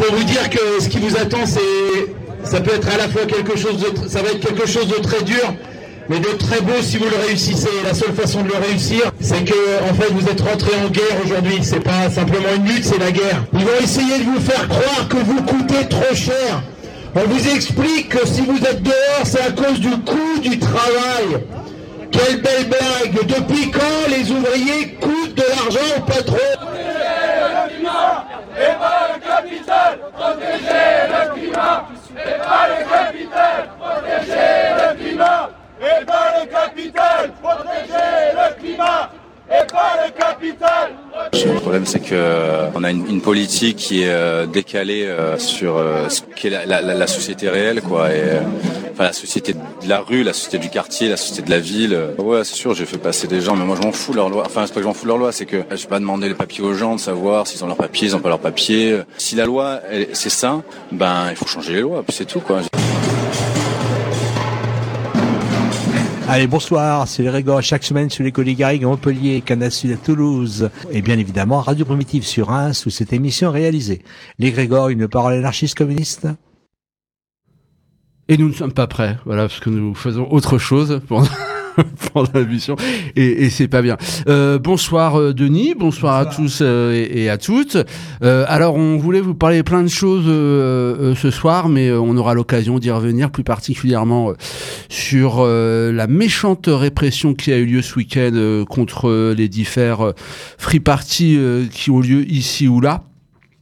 pour vous dire que ce qui vous attend, ça peut être à la fois ça va être quelque chose de très dur, mais de très beau si vous le réussissez. La seule façon de le réussir, c'est que, en fait, vous êtes rentrés en guerre aujourd'hui. C'est pas simplement une lutte, c'est la guerre. Ils vont essayer de vous faire croire que vous coûtez trop cher. On vous explique que si vous êtes dehors, c'est à cause du coût du travail. Quelle belle blague! Depuis quand les ouvriers coûtent de l'argent au patron? Protéger le climat et pas le capital. Protéger le climat et pas le capital. Protéger le climat et pas le capital. Protéger le climat et pas le capital. Le problème, c'est que on a une politique qui est décalée sur ce qu'est la société réelle, quoi. Et enfin, la société de la rue, la société du quartier, la société de la ville. Ouais, c'est sûr, j'ai fait passer des gens, mais moi je m'en fous de leur loi. Enfin, c'est pas que je m'en fous de leur loi, c'est que je vais pas demander les papiers aux gens de savoir s'ils ont leurs papiers, ils ont pas leurs papiers. Si la loi, c'est ça, ben il faut changer les lois, puis c'est tout, quoi. Allez, bonsoir, c'est les Grégor, chaque semaine sur l'école des Garrigues à Montpellier, Canal Sud à Toulouse, et bien évidemment Radio Primitive sur Reims, où cette émission est réalisée. Les Grégor, une parole anarchiste communiste. Et nous ne sommes pas prêts, voilà, parce que nous faisons autre chose pendant l'émission, et c'est pas bien. Bonsoir Denis, bonsoir à tous et à toutes. Alors on voulait vous parler plein de choses ce soir, mais on aura l'occasion d'y revenir, plus particulièrement sur la méchante répression qui a eu lieu ce week-end contre les différents free parties qui ont lieu ici ou là.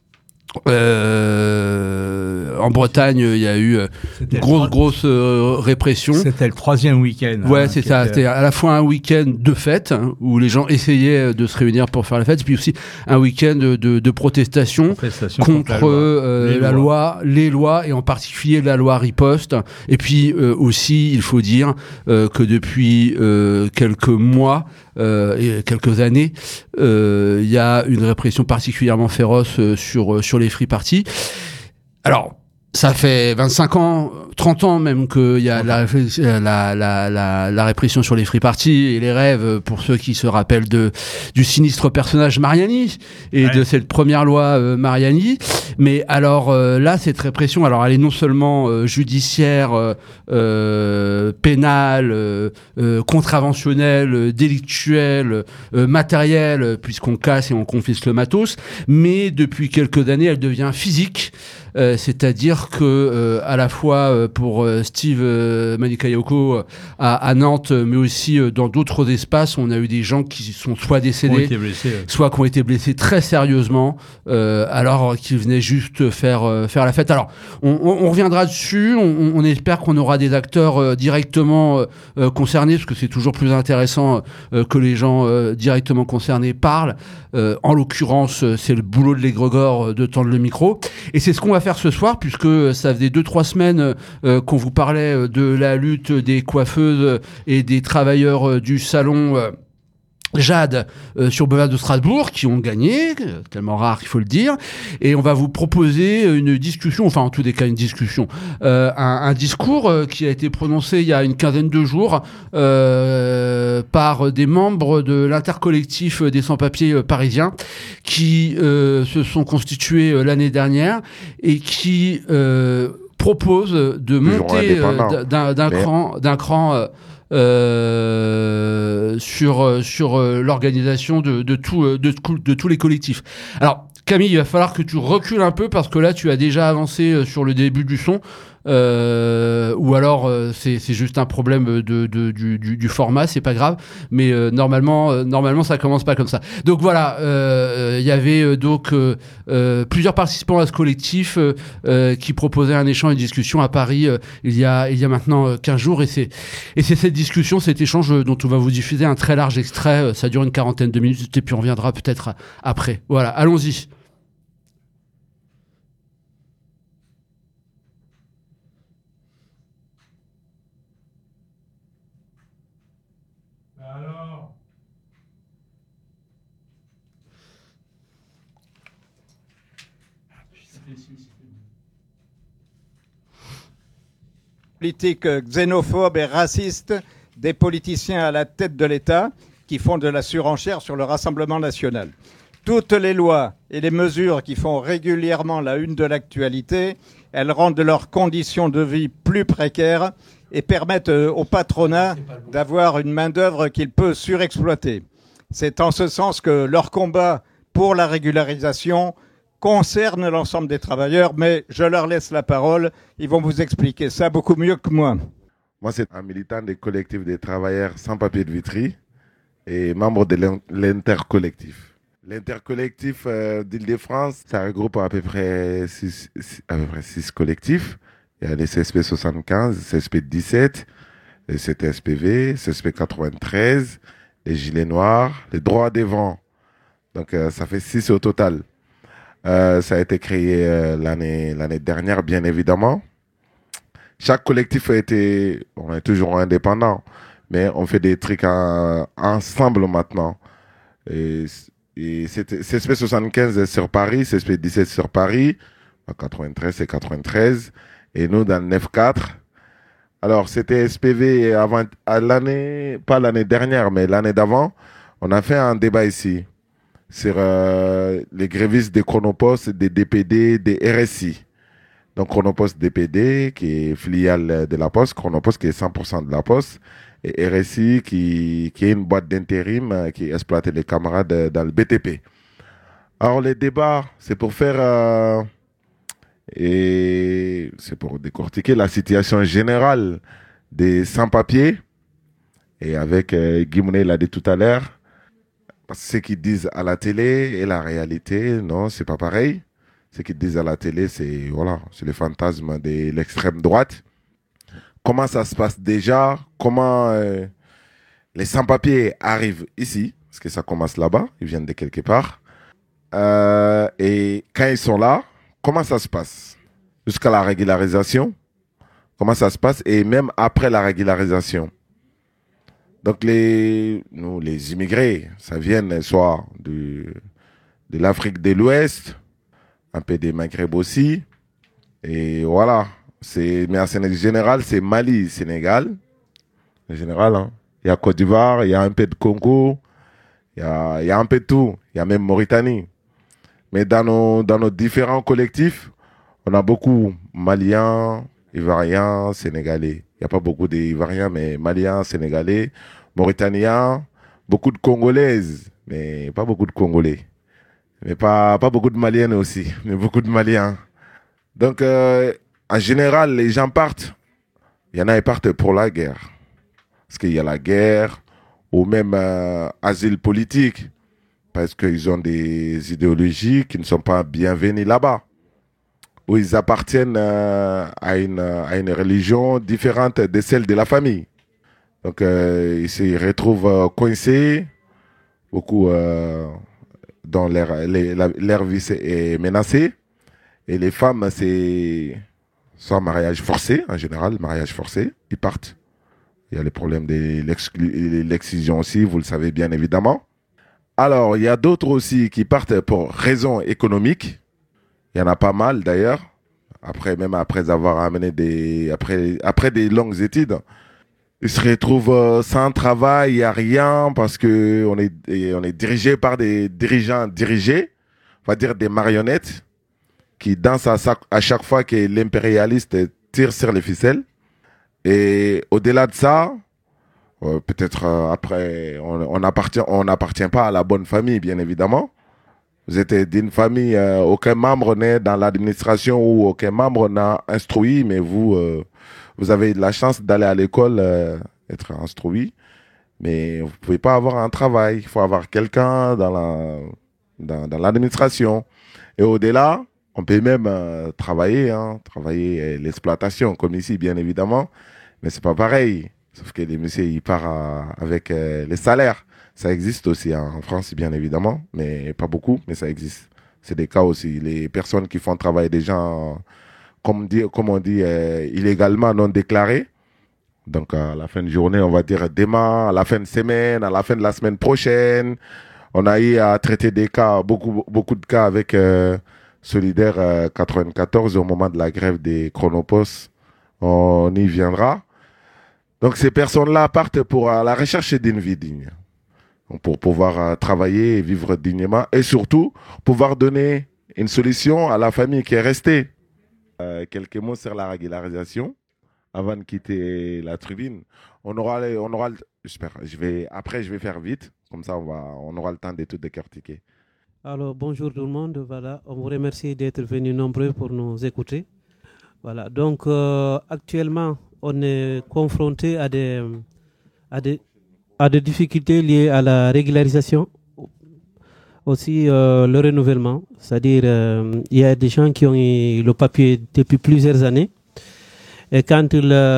En Bretagne, il y a eu une grosse répression. C'était le 3e week-end. Ouais, c'est ça. C'était à la fois un week-end de fête, où les gens essayaient de se réunir pour faire la fête, puis aussi un week-end de protestation contre la loi, les lois, et en particulier la loi riposte. Et puis aussi, il faut dire que depuis quelques mois et quelques années, il y a une répression particulièrement féroce sur les free parties. Alors, ça fait 25 ans, 30 ans même qu'il y a la répression sur les free parties et les rêves, pour ceux qui se rappellent du sinistre personnage Mariani et de cette première loi Mariani. Mais alors là, cette répression, alors elle est non seulement judiciaire, pénale, contraventionnelle, délictuelle, matérielle, puisqu'on casse et on confisque le matos, mais depuis quelques années, elle devient physique. C'est-à-dire que à la fois pour Steve Manikayoko à Nantes, mais aussi dans d'autres espaces, on a eu des gens qui sont soit décédés, soit qui ont été blessés très sérieusement, alors qu'ils venaient juste faire la fête. Alors, on reviendra dessus. On espère qu'on aura des acteurs directement concernés, parce que c'est toujours plus intéressant que les gens directement concernés parlent. En l'occurrence, c'est le boulot de l'égrégore de tendre le micro. Et c'est ce qu'on va faire ce soir, puisque ça faisait 2-3 semaines qu'on vous parlait de la lutte des coiffeuses et des travailleurs du salon Jade sur Boulevard de Strasbourg, qui ont gagné, tellement rare qu'il faut le dire, et on va vous proposer une discussion, enfin en tous les cas une discussion, un discours qui a été prononcé il y a une quinzaine de jours par des membres de l'intercollectif des sans-papiers parisiens qui se sont constitués l'année dernière et qui proposent de monter d'un cran sur l'organisation de tous les collectifs. Alors Camille, il va falloir que tu recules un peu, parce que là tu as déjà avancé sur le début du son, ou alors c'est juste un problème du format, c'est pas grave, mais normalement ça commence pas comme ça. Donc voilà, il y avait donc plusieurs participants à ce collectif qui proposaient un échange et une discussion à Paris il y a maintenant 15 jours, et c'est cette discussion, cet échange dont on va vous diffuser un très large extrait. Ça dure une quarantaine de minutes et puis on reviendra peut-être après. Voilà, allons-y. Politique xénophobe et raciste des politiciens à la tête de l'État qui font de la surenchère sur le Rassemblement national. Toutes les lois et les mesures qui font régulièrement la une de l'actualité, elles rendent leurs conditions de vie plus précaires et permettent au patronat d'avoir une main-d'œuvre qu'il peut surexploiter. C'est en ce sens que leur combat pour la régularisation concerne l'ensemble des travailleurs, mais je leur laisse la parole. Ils vont vous expliquer ça beaucoup mieux que moi. Moi, c'est un militant des collectifs des travailleurs sans papier de Vitry et membre de l'intercollectif. L'intercollectif d'Île-de-France, ça regroupe à peu près 6 collectifs. Il y a les CSP 75, CSP 17, les CTSPV, CSP 93, les Gilets Noirs, les droits des vents. Donc ça fait 6 au total. Ça a été créé l'année dernière, bien évidemment. Chaque collectif on est toujours indépendant, mais on fait des trucs ensemble maintenant. Et c'était CSP 75 sur Paris, CSP 17 sur Paris, 93 c'est 93, et nous dans le 9-4. Alors c'était SPV pas l'année dernière, mais l'année d'avant, on a fait un débat ici sur les grévistes des Chronopost, des DPD, des RSI. Donc Chronopost DPD, qui est filiale de la Poste, Chronopost qui est 100% de la Poste, et RSI qui est une boîte d'intérim qui exploite les camarades dans le BTP. Alors les débats, c'est pour faire et c'est pour décortiquer la situation générale des sans-papiers. Et avec Guy Mounet l'a dit tout à l'heure, ce qu'ils disent à la télé et la réalité, non, c'est pas pareil. Ce qu'ils disent à la télé, c'est le fantasme de l'extrême droite. Comment ça se passe déjà? Comment les sans-papiers arrivent ici? Parce que ça commence là-bas, ils viennent de quelque part. Et quand ils sont là, comment ça se passe? Jusqu'à la régularisation, comment ça se passe? Et même après la régularisation. Donc les immigrés, ça vient soit de l'Afrique de l'Ouest, un peu des Maghreb aussi. Et voilà. Mais en général, c'est Mali, Sénégal. En général, hein. Il y a Côte d'Ivoire, il y a un peu de Congo, il y a un peu de tout. Il y a même Mauritanie. Mais dans nos différents collectifs, on a beaucoup Maliens, Ivoiriens, Sénégalais. Il n'y a pas beaucoup d'Ivoiriens, mais Maliens, Sénégalais, Mauritaniens, beaucoup de Congolaises, mais pas beaucoup de Congolais. Mais pas beaucoup de Maliennes aussi, mais beaucoup de Maliens. Donc, en général, les gens partent. Il y en a qui partent pour la guerre. Parce qu'il y a la guerre, ou même asile politique. Parce qu'ils ont des idéologies qui ne sont pas bienvenues là-bas. Ou ils appartiennent à une religion différente de celle de la famille. Donc, ils se retrouvent coincés. Beaucoup, dont leur vie est menacée. Et les femmes, c'est soit mariage forcé, en général, mariage forcé, ils partent. Il y a les problèmes de l'excision aussi, vous le savez bien évidemment. Alors, il y a d'autres aussi qui partent pour raisons économiques. Il y en a pas mal d'ailleurs. Même après avoir amené après des longues études, ils se retrouvent sans travail, il n'y a rien parce que on est dirigé par des dirigeants dirigés, on va dire des marionnettes, qui dansent à chaque fois que l'impérialiste tire sur les ficelles. Et au-delà de ça, peut-être après, on n'appartient pas à la bonne famille, bien évidemment. Vous êtes d'une famille, aucun membre n'est dans l'administration ou aucun membre n'a instruit, mais vous avez de la chance d'aller à l'école, être instruit, mais vous pouvez pas avoir un travail. Il faut avoir quelqu'un dans l'administration. Et au-delà, on peut même travailler l'exploitation, comme ici, bien évidemment, mais c'est pas pareil. Sauf que les messieurs, ils partent avec les salaires. Ça existe aussi en France, bien évidemment, mais pas beaucoup, mais ça existe. C'est des cas aussi. Les personnes qui font travailler des gens, comme on dit, illégalement non déclarés. Donc, à la fin de journée, on va dire demain, à la fin de semaine, à la fin de la semaine prochaine. On a eu à traiter des cas, beaucoup de cas avec Solidaire 94 au moment de la grève des Chronopost. On y viendra. Donc, ces personnes-là partent pour la recherche d'une vie digne. pour pouvoir travailler et vivre dignement et surtout pouvoir donner une solution à la famille qui est restée. Quelques mots sur la régularisation avant de quitter la tribune. J'espère, après je vais faire vite, comme ça on aura le temps de tout décortiquer. Alors bonjour tout le monde, voilà, on vous remercie d'être venus nombreux pour nous écouter. Voilà, donc actuellement on est confronté à des difficultés liées à la régularisation, aussi le renouvellement, c'est-à-dire il y a des gens qui ont eu le papier depuis plusieurs années et quand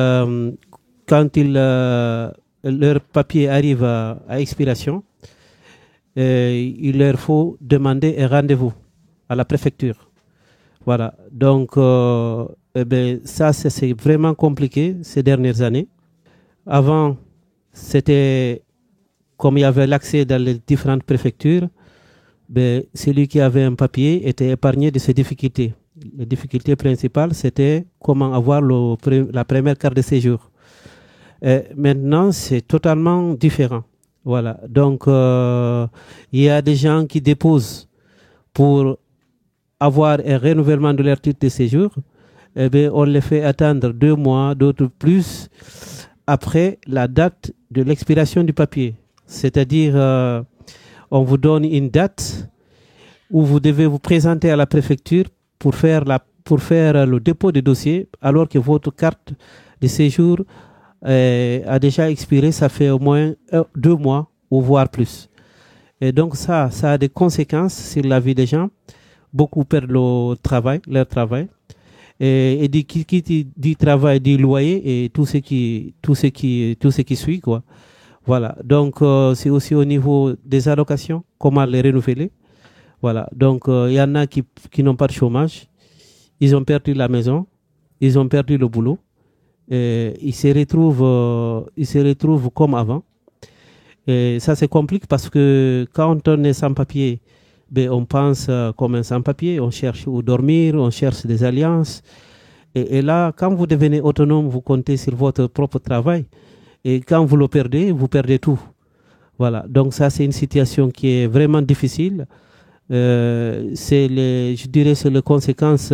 leur papier arrive à expiration, il leur faut demander un rendez-vous à la préfecture. Voilà, donc ça c'est vraiment compliqué ces dernières années. Avant, c'était comme il y avait l'accès dans les différentes préfectures, celui qui avait un papier était épargné de ces difficultés. Les difficultés principales, c'était comment avoir la première carte de séjour. Maintenant, c'est totalement différent. Voilà. Donc, il y a des gens qui déposent pour avoir un renouvellement de leur titre de séjour. On les fait attendre 2 mois, d'autres plus, après la date de l'expiration du papier. C'est-à-dire, on vous donne une date où vous devez vous présenter à la préfecture pour faire le dépôt de dossier, alors que votre carte de séjour a déjà expiré, ça fait au moins 2 mois ou voire plus. Et donc ça a des conséquences sur la vie des gens. Beaucoup perdent leur travail. Et qui dit travail, dit loyer et tout ce qui suit, quoi. Voilà. Donc c'est aussi au niveau des allocations, comment les renouveler. Voilà. Donc il y en a qui n'ont pas de chômage, ils ont perdu la maison, ils ont perdu le boulot. Ils se retrouvent comme avant. Et ça c'est compliqué parce que quand on est sans papier, on pense comme un sans papier, on cherche où dormir, on cherche des alliances. Et là, quand vous devenez autonome, vous comptez sur votre propre travail. Et quand vous le perdez, vous perdez tout. Voilà. Donc ça c'est une situation qui est vraiment difficile. C'est les conséquences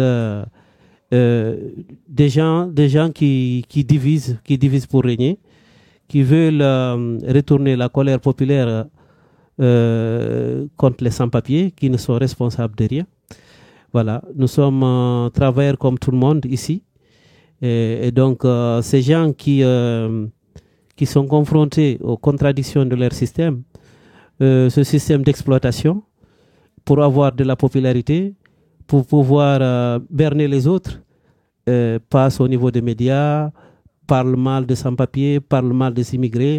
des gens qui divisent pour régner, qui veulent retourner la colère populaire contre les sans-papiers, qui ne sont responsables de rien. Voilà, nous sommes travailleurs comme tout le monde ici, et donc ces gens qui sont confrontés aux contradictions de leur système, ce système d'exploitation, pour avoir de la popularité, pour pouvoir berner les autres, passe au niveau des médias, parle mal des sans-papiers, parle mal des immigrés,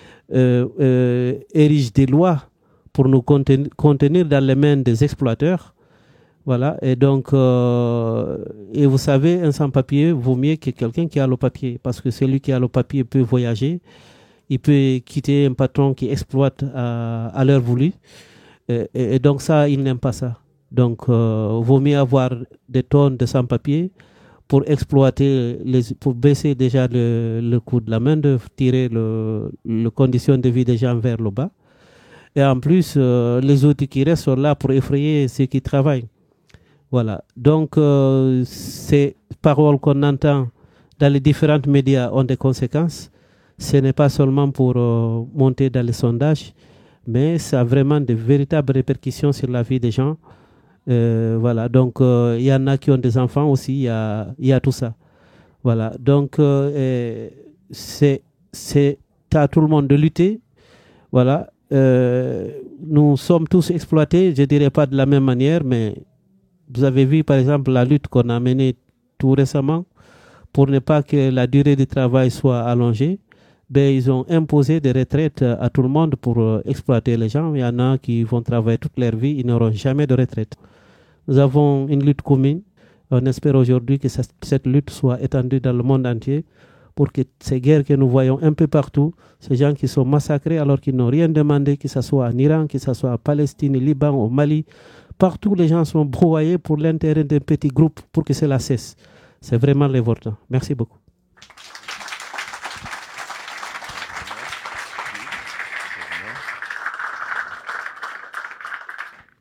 érige des lois pour nous contenir dans les mains des exploiteurs. Voilà, et donc, et vous savez, un sans-papier vaut mieux que quelqu'un qui a le papier, parce que celui qui a le papier peut voyager, il peut quitter un patron qui exploite à l'heure voulue, et donc ça, il n'aime pas ça. Donc, vaut mieux avoir des tonnes de sans-papiers pour exploiter, pour baisser déjà le coût de la main-d'œuvre, tirer les conditions de vie des gens vers le bas. Et en plus, les outils qui restent sont là pour effrayer ceux qui travaillent. Voilà. Donc, ces paroles qu'on entend dans les différents médias ont des conséquences. Ce n'est pas seulement pour monter dans les sondages, mais ça a vraiment de véritables répercussions sur la vie des gens. Voilà. Donc, il y en a qui ont des enfants aussi, il y a tout ça. Voilà. Donc, c'est à tout le monde de lutter. Voilà. Nous sommes tous exploités, je ne dirais pas de la même manière, mais vous avez vu par exemple la lutte qu'on a menée tout récemment pour ne pas que la durée du travail soit allongée. Ils ont imposé des retraites à tout le monde pour exploiter les gens. Il y en a qui vont travailler toute leur vie, ils n'auront jamais de retraite. Nous avons une lutte commune. On espère aujourd'hui que cette lutte soit étendue dans le monde entier pour que ces guerres que nous voyons un peu partout, ces gens qui sont massacrés alors qu'ils n'ont rien demandé, que ce soit en Iran, que ce soit en Palestine, au Liban, au Mali, partout les gens sont broyés pour l'intérêt d'un petit groupe pour que cela cesse. C'est vraiment révoltant. Merci beaucoup.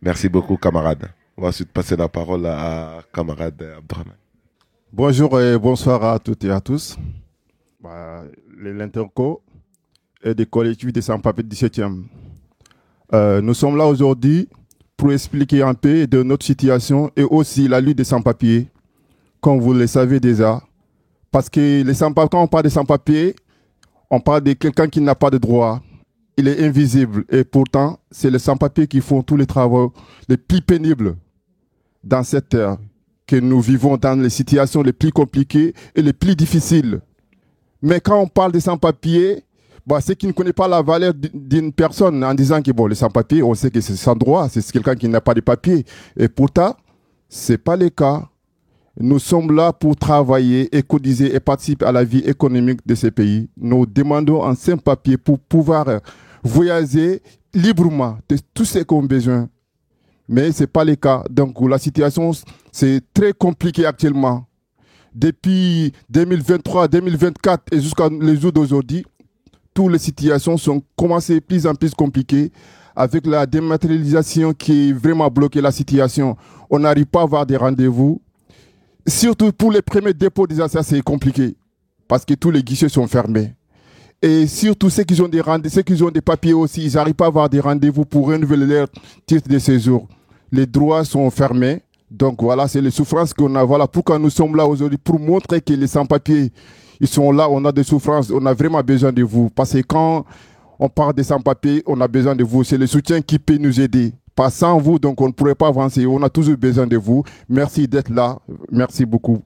Merci beaucoup, camarade. On va ensuite passer la parole à camarade Abdrahman. Bonjour et bonsoir à toutes et à tous. L'Interco et des collectifs des sans-papiers 17e. Nous sommes là aujourd'hui pour expliquer un peu de notre situation et aussi la lutte des sans-papiers, comme vous le savez déjà. Parce que les sans-papiers, quand on parle des sans-papiers, on parle de quelqu'un qui n'a pas de droit. Il est invisible et pourtant, c'est les sans-papiers qui font tous les travaux les plus pénibles dans cette terre que nous vivons, dans les situations les plus compliquées et les plus difficiles. Mais quand on parle des sans-papiers, c'est qui ne connaît pas la valeur d'une personne en disant que les sans-papiers, on sait que c'est sans droit, c'est quelqu'un qui n'a pas de papiers. Et pourtant, ce n'est pas le cas. Nous sommes là pour travailler et cotiser et participer à la vie économique de ces pays. Nous demandons un simple papier pour pouvoir voyager librement de tout ce qu'on a besoin. Mais ce n'est pas le cas. Donc la situation, c'est très compliqué actuellement. Depuis 2023, 2024 et jusqu'à les jours d'aujourd'hui, toutes les situations sont commencées plus en plus compliquées avec la dématérialisation qui est vraiment bloqué la situation. On n'arrive pas à avoir des rendez-vous. Surtout pour les premiers dépôts des affaires, c'est compliqué parce que tous les guichets sont fermés. Et surtout ceux qui ont des papiers aussi, ils n'arrivent pas à avoir des rendez-vous pour renouveler leur titre de séjour. Les droits sont fermés. Donc voilà, c'est les souffrances qu'on a. Voilà pourquoi nous sommes là aujourd'hui, pour montrer que les sans-papiers, ils sont là, on a des souffrances, on a vraiment besoin de vous. Parce que quand on parle des sans-papiers, on a besoin de vous. C'est le soutien qui peut nous aider. Pas sans vous, donc on ne pourrait pas avancer. On a toujours besoin de vous. Merci d'être là. Merci beaucoup.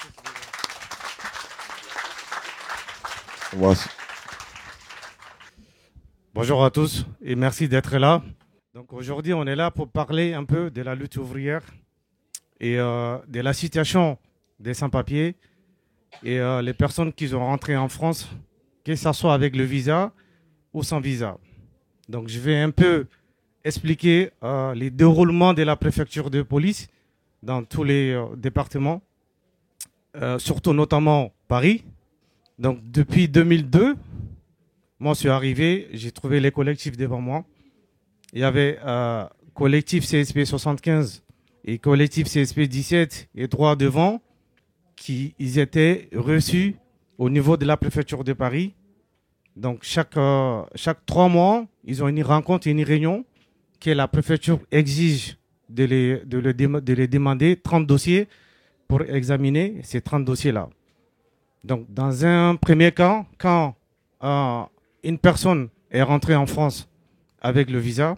Bonjour à tous et merci d'être là. Donc aujourd'hui, on est là pour parler un peu de la lutte ouvrière et de la situation des sans-papiers et les personnes qui sont rentrées en France, que ce soit avec le visa ou sans visa. Donc je vais un peu expliquer les déroulements de la préfecture de police dans tous les départements, surtout notamment Paris. Donc depuis 2002, moi je suis arrivé, j'ai trouvé les collectifs devant moi. Il y avait collectif CSP 75 et collectif CSP 17 et 3 devant ils étaient reçus au niveau de la préfecture de Paris. Donc chaque 3 mois, ils ont une rencontre et une réunion que la préfecture exige de les demander 30 dossiers pour examiner ces 30 dossiers-là. Donc, dans un premier cas, quand une personne est rentrée en France avec le visa,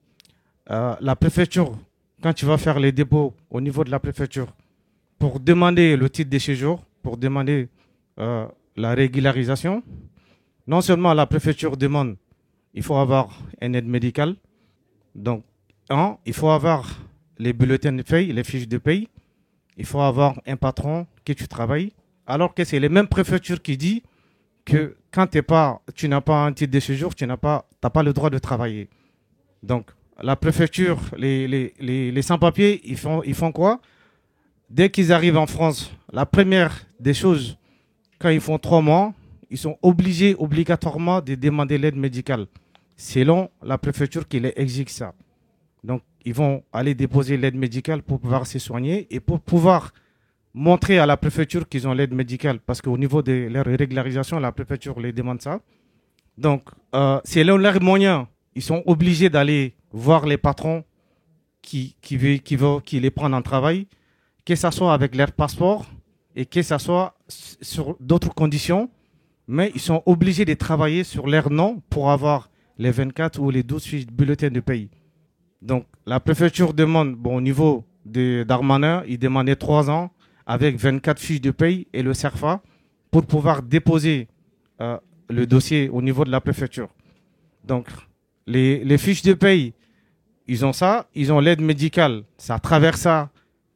la préfecture, quand tu vas faire les dépôts au niveau de la préfecture, pour demander le titre de séjour, pour demander la régularisation, non seulement la préfecture demande, il faut avoir une aide médicale. Donc, il faut avoir les bulletins de paye, les fiches de paye. Il faut avoir un patron que tu travailles. Alors que c'est les mêmes préfectures qui disent que quand tu n'as pas un titre de séjour, tu n'as pas le droit de travailler. Donc, la préfecture, les sans-papiers, ils font quoi? Dès qu'ils arrivent en France, la première des choses, quand ils font 3 mois, ils sont obligés obligatoirement de demander l'aide médicale. Selon la préfecture qui les exige ça. Donc, ils vont aller déposer l'aide médicale pour pouvoir se soigner et pour pouvoir montrer à la préfecture qu'ils ont l'aide médicale. Parce qu'au niveau de leur régularisation, la préfecture les demande ça. Donc, selon leurs moyens, ils sont obligés d'aller voir les patrons qui les prennent en travail, que ce soit avec leur passeport et que ce soit sur d'autres conditions. Mais ils sont obligés de travailler sur leur nom pour avoir les 24 ou les 12 fiches de bulletins de paye. Donc, la préfecture demande, au niveau d'Armanin, il demandait 3 ans avec 24 fiches de paye et le CERFA pour pouvoir déposer le dossier au niveau de la préfecture. Donc, les fiches de paye, ils ont ça, ils ont l'aide médicale. C'est à travers ça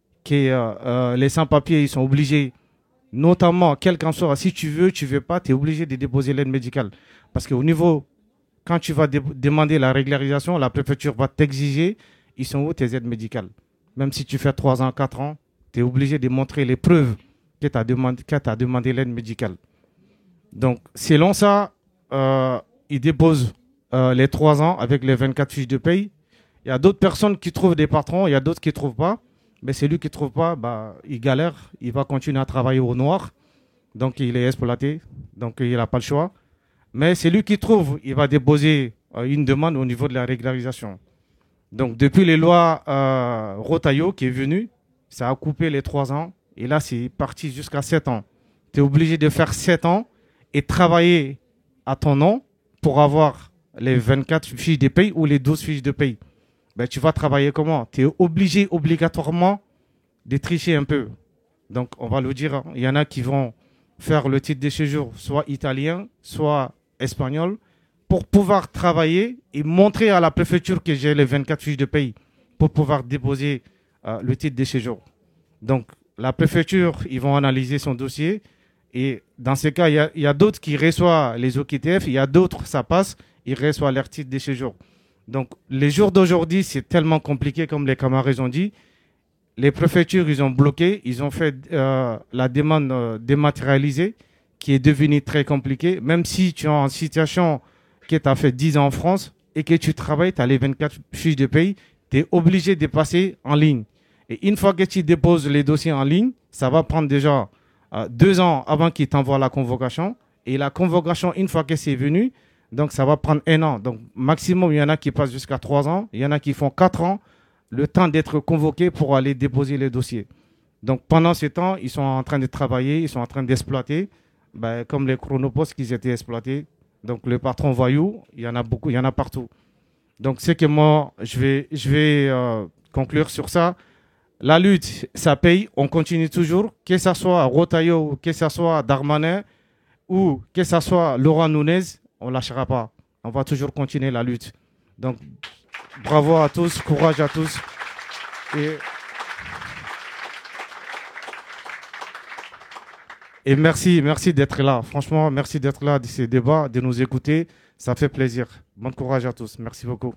que les sans-papiers, ils sont obligés, notamment, quel qu'en soit, si tu veux pas, tu es obligé de déposer l'aide médicale. Parce qu'au niveau, quand tu vas demander la régularisation, la préfecture va t'exiger, ils sont où tes aides médicales? Même si tu fais 3 ans, 4 ans, tu es obligé de montrer les preuves que tu as demandé l'aide médicale. Donc, selon ça, ils déposent les 3 ans avec les 24 fiches de paye. Il y a d'autres personnes qui trouvent des patrons, il y a d'autres qui ne trouvent pas. Mais celui qui ne trouve pas, il galère, il va continuer à travailler au noir. Donc il est exploité, donc il n'a pas le choix. Mais celui qui trouve, il va déposer une demande au niveau de la régularisation. Donc depuis les lois Rotaillot qui est venu, ça a coupé les 3 ans. Et là, c'est parti jusqu'à 7 ans. Tu es obligé de faire 7 ans et travailler à ton nom pour avoir les 24 fiches de paye ou les 12 fiches de paye. Tu vas travailler comment? Tu es obligé obligatoirement de tricher un peu. Donc, on va le dire, il y en a qui vont faire le titre de séjour, soit italien, soit espagnol, pour pouvoir travailler et montrer à la préfecture que j'ai les 24 fiches de paye pour pouvoir déposer le titre de séjour. Donc, la préfecture, ils vont analyser son dossier. Et dans ces cas, il y a d'autres qui reçoivent les OQTF, il y a d'autres, ça passe, ils reçoivent leur titre de séjour. Donc, les jours d'aujourd'hui, c'est tellement compliqué, comme les camarades ont dit. Les préfectures, ils ont bloqué, ils ont fait la demande dématérialisée, qui est devenue très compliquée. Même si tu es en situation que tu as fait 10 ans en France et que tu travailles, tu as les 24 fiches de paye, tu es obligé de passer en ligne. Et une fois que tu déposes les dossiers en ligne, ça va prendre déjà 2 ans avant qu'ils t'envoient la convocation. Et la convocation, une fois que c'est venu, donc ça va prendre 1 an. Donc maximum, il y en a qui passent jusqu'à 3 ans. Il y en a qui font 4 ans, le temps d'être convoqués pour aller déposer les dossiers. Donc pendant ce temps, ils sont en train de travailler, ils sont en train d'exploiter, comme les chronopostes qu'ils étaient exploités. Donc le patron voyou, il y en a beaucoup, il y en a partout. Donc c'est que moi, je vais conclure sur ça. La lutte, ça paye, on continue toujours, que ce soit Rotaillot, que ce soit Darmanin ou que ce soit Laurent Nunez, on ne lâchera pas. On va toujours continuer la lutte. Donc, bravo à tous, courage à tous. Et merci d'être là. Franchement, merci d'être là, de ces débats, de nous écouter. Ça fait plaisir. Bon courage à tous. Merci beaucoup.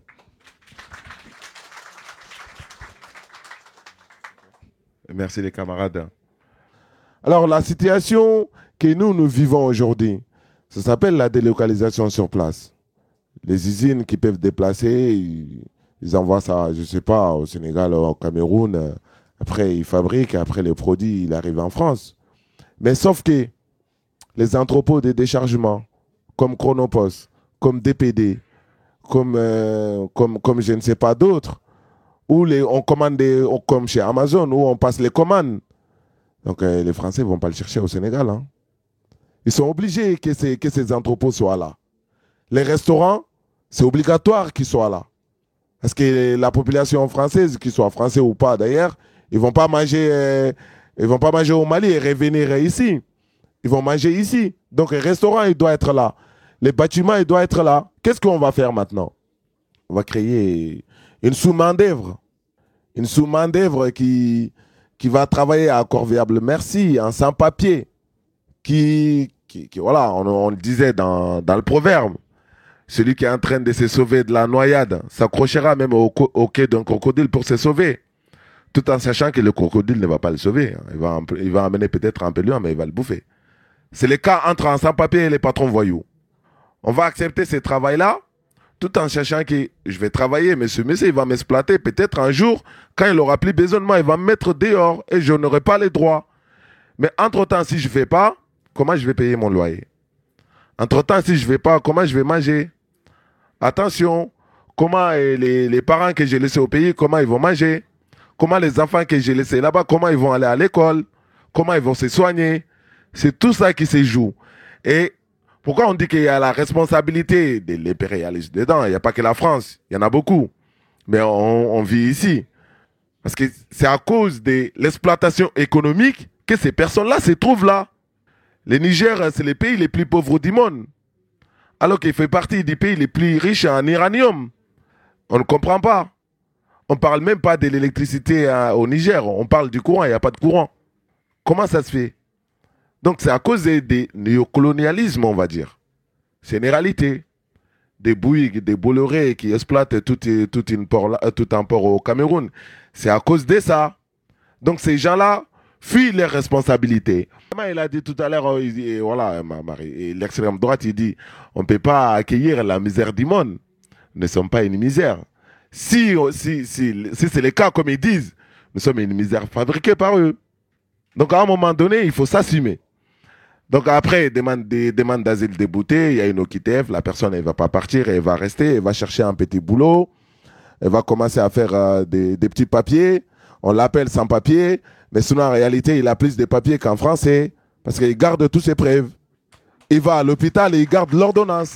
Merci les camarades. Alors, la situation que nous vivons aujourd'hui, ça s'appelle la délocalisation sur place. Les usines qui peuvent déplacer, ils envoient ça, je ne sais pas, au Sénégal, au Cameroun. Après, ils fabriquent, après les produits, ils arrivent en France. Mais sauf que les entrepôts de déchargement, comme Chronopost, comme DPD, comme je ne sais pas d'autres, où on commande, comme chez Amazon, où on passe les commandes. Donc les Français ne vont pas le chercher au Sénégal. Hein. Ils sont obligés que ces entrepôts soient là. Les restaurants, c'est obligatoire qu'ils soient là. Parce que la population française, qu'ils soient français ou pas d'ailleurs, ils ne vont pas manger au Mali et revenir ici. Ils vont manger ici. Donc les restaurants, ils doivent être là. Les bâtiments, ils doivent être là. Qu'est-ce qu'on va faire maintenant? On va créer une sous-main-d'œuvre. Une sous-main-d'œuvre qui va travailler à Corvéable Merci, en sans-papier. Voilà, on le disait dans le proverbe. Celui qui est en train de se sauver de la noyade s'accrochera même au quai d'un crocodile pour se sauver. Tout en sachant que le crocodile ne va pas le sauver. Il va amener peut-être un peu loin, mais il va le bouffer. C'est le cas entre un sans-papier et les patrons voyous. On va accepter ce travail-là, tout en sachant que je vais travailler, mais ce monsieur, il va m'exploiter. Peut-être un jour, quand il aura plus besoin de moi, il va me mettre dehors et je n'aurai pas les droits. Mais entre-temps, si je ne fais pas, comment je vais payer mon loyer? Entre-temps, si je ne vais pas, comment je vais manger? Attention, comment les parents que j'ai laissés au pays, comment ils vont manger? Comment les enfants que j'ai laissés là-bas, comment ils vont aller à l'école? Comment ils vont se soigner? C'est tout ça qui se joue. Et pourquoi on dit qu'il y a la responsabilité de l'impérialisme dedans? Il n'y a pas que la France, il y en a beaucoup. Mais on vit ici. Parce que c'est à cause de l'exploitation économique que ces personnes-là se trouvent là. Le Niger, c'est le pays les plus pauvres du monde. Alors qu'il fait partie des pays les plus riches en uranium. On ne comprend pas. On ne parle même pas de l'électricité au Niger. On parle du courant, il n'y a pas de courant. Comment ça se fait? Donc c'est à cause des néocolonialismes, on va dire. C'est une réalité. Des Bouygues, des Bolloré qui exploitent tout un port au Cameroun. C'est à cause de ça. Donc ces gens-là fuient leurs responsabilités. Il a dit tout à l'heure, voilà, l'extrême droite, il dit, on ne peut pas accueillir la misère du monde. Nous ne sommes pas une misère. Si c'est le cas, comme ils disent, nous sommes une misère fabriquée par eux. Donc, à un moment donné, il faut s'assumer. Donc, après, demande d'asile déboutée, il y a une OQTF, la personne, elle ne va pas partir, elle va rester, elle va chercher un petit boulot, elle va commencer à faire des petits papiers, on l'appelle sans papier, mais sinon, en réalité, il a plus de papiers qu'en français, parce qu'il garde tous ses preuves. Il va à l'hôpital et il garde l'ordonnance.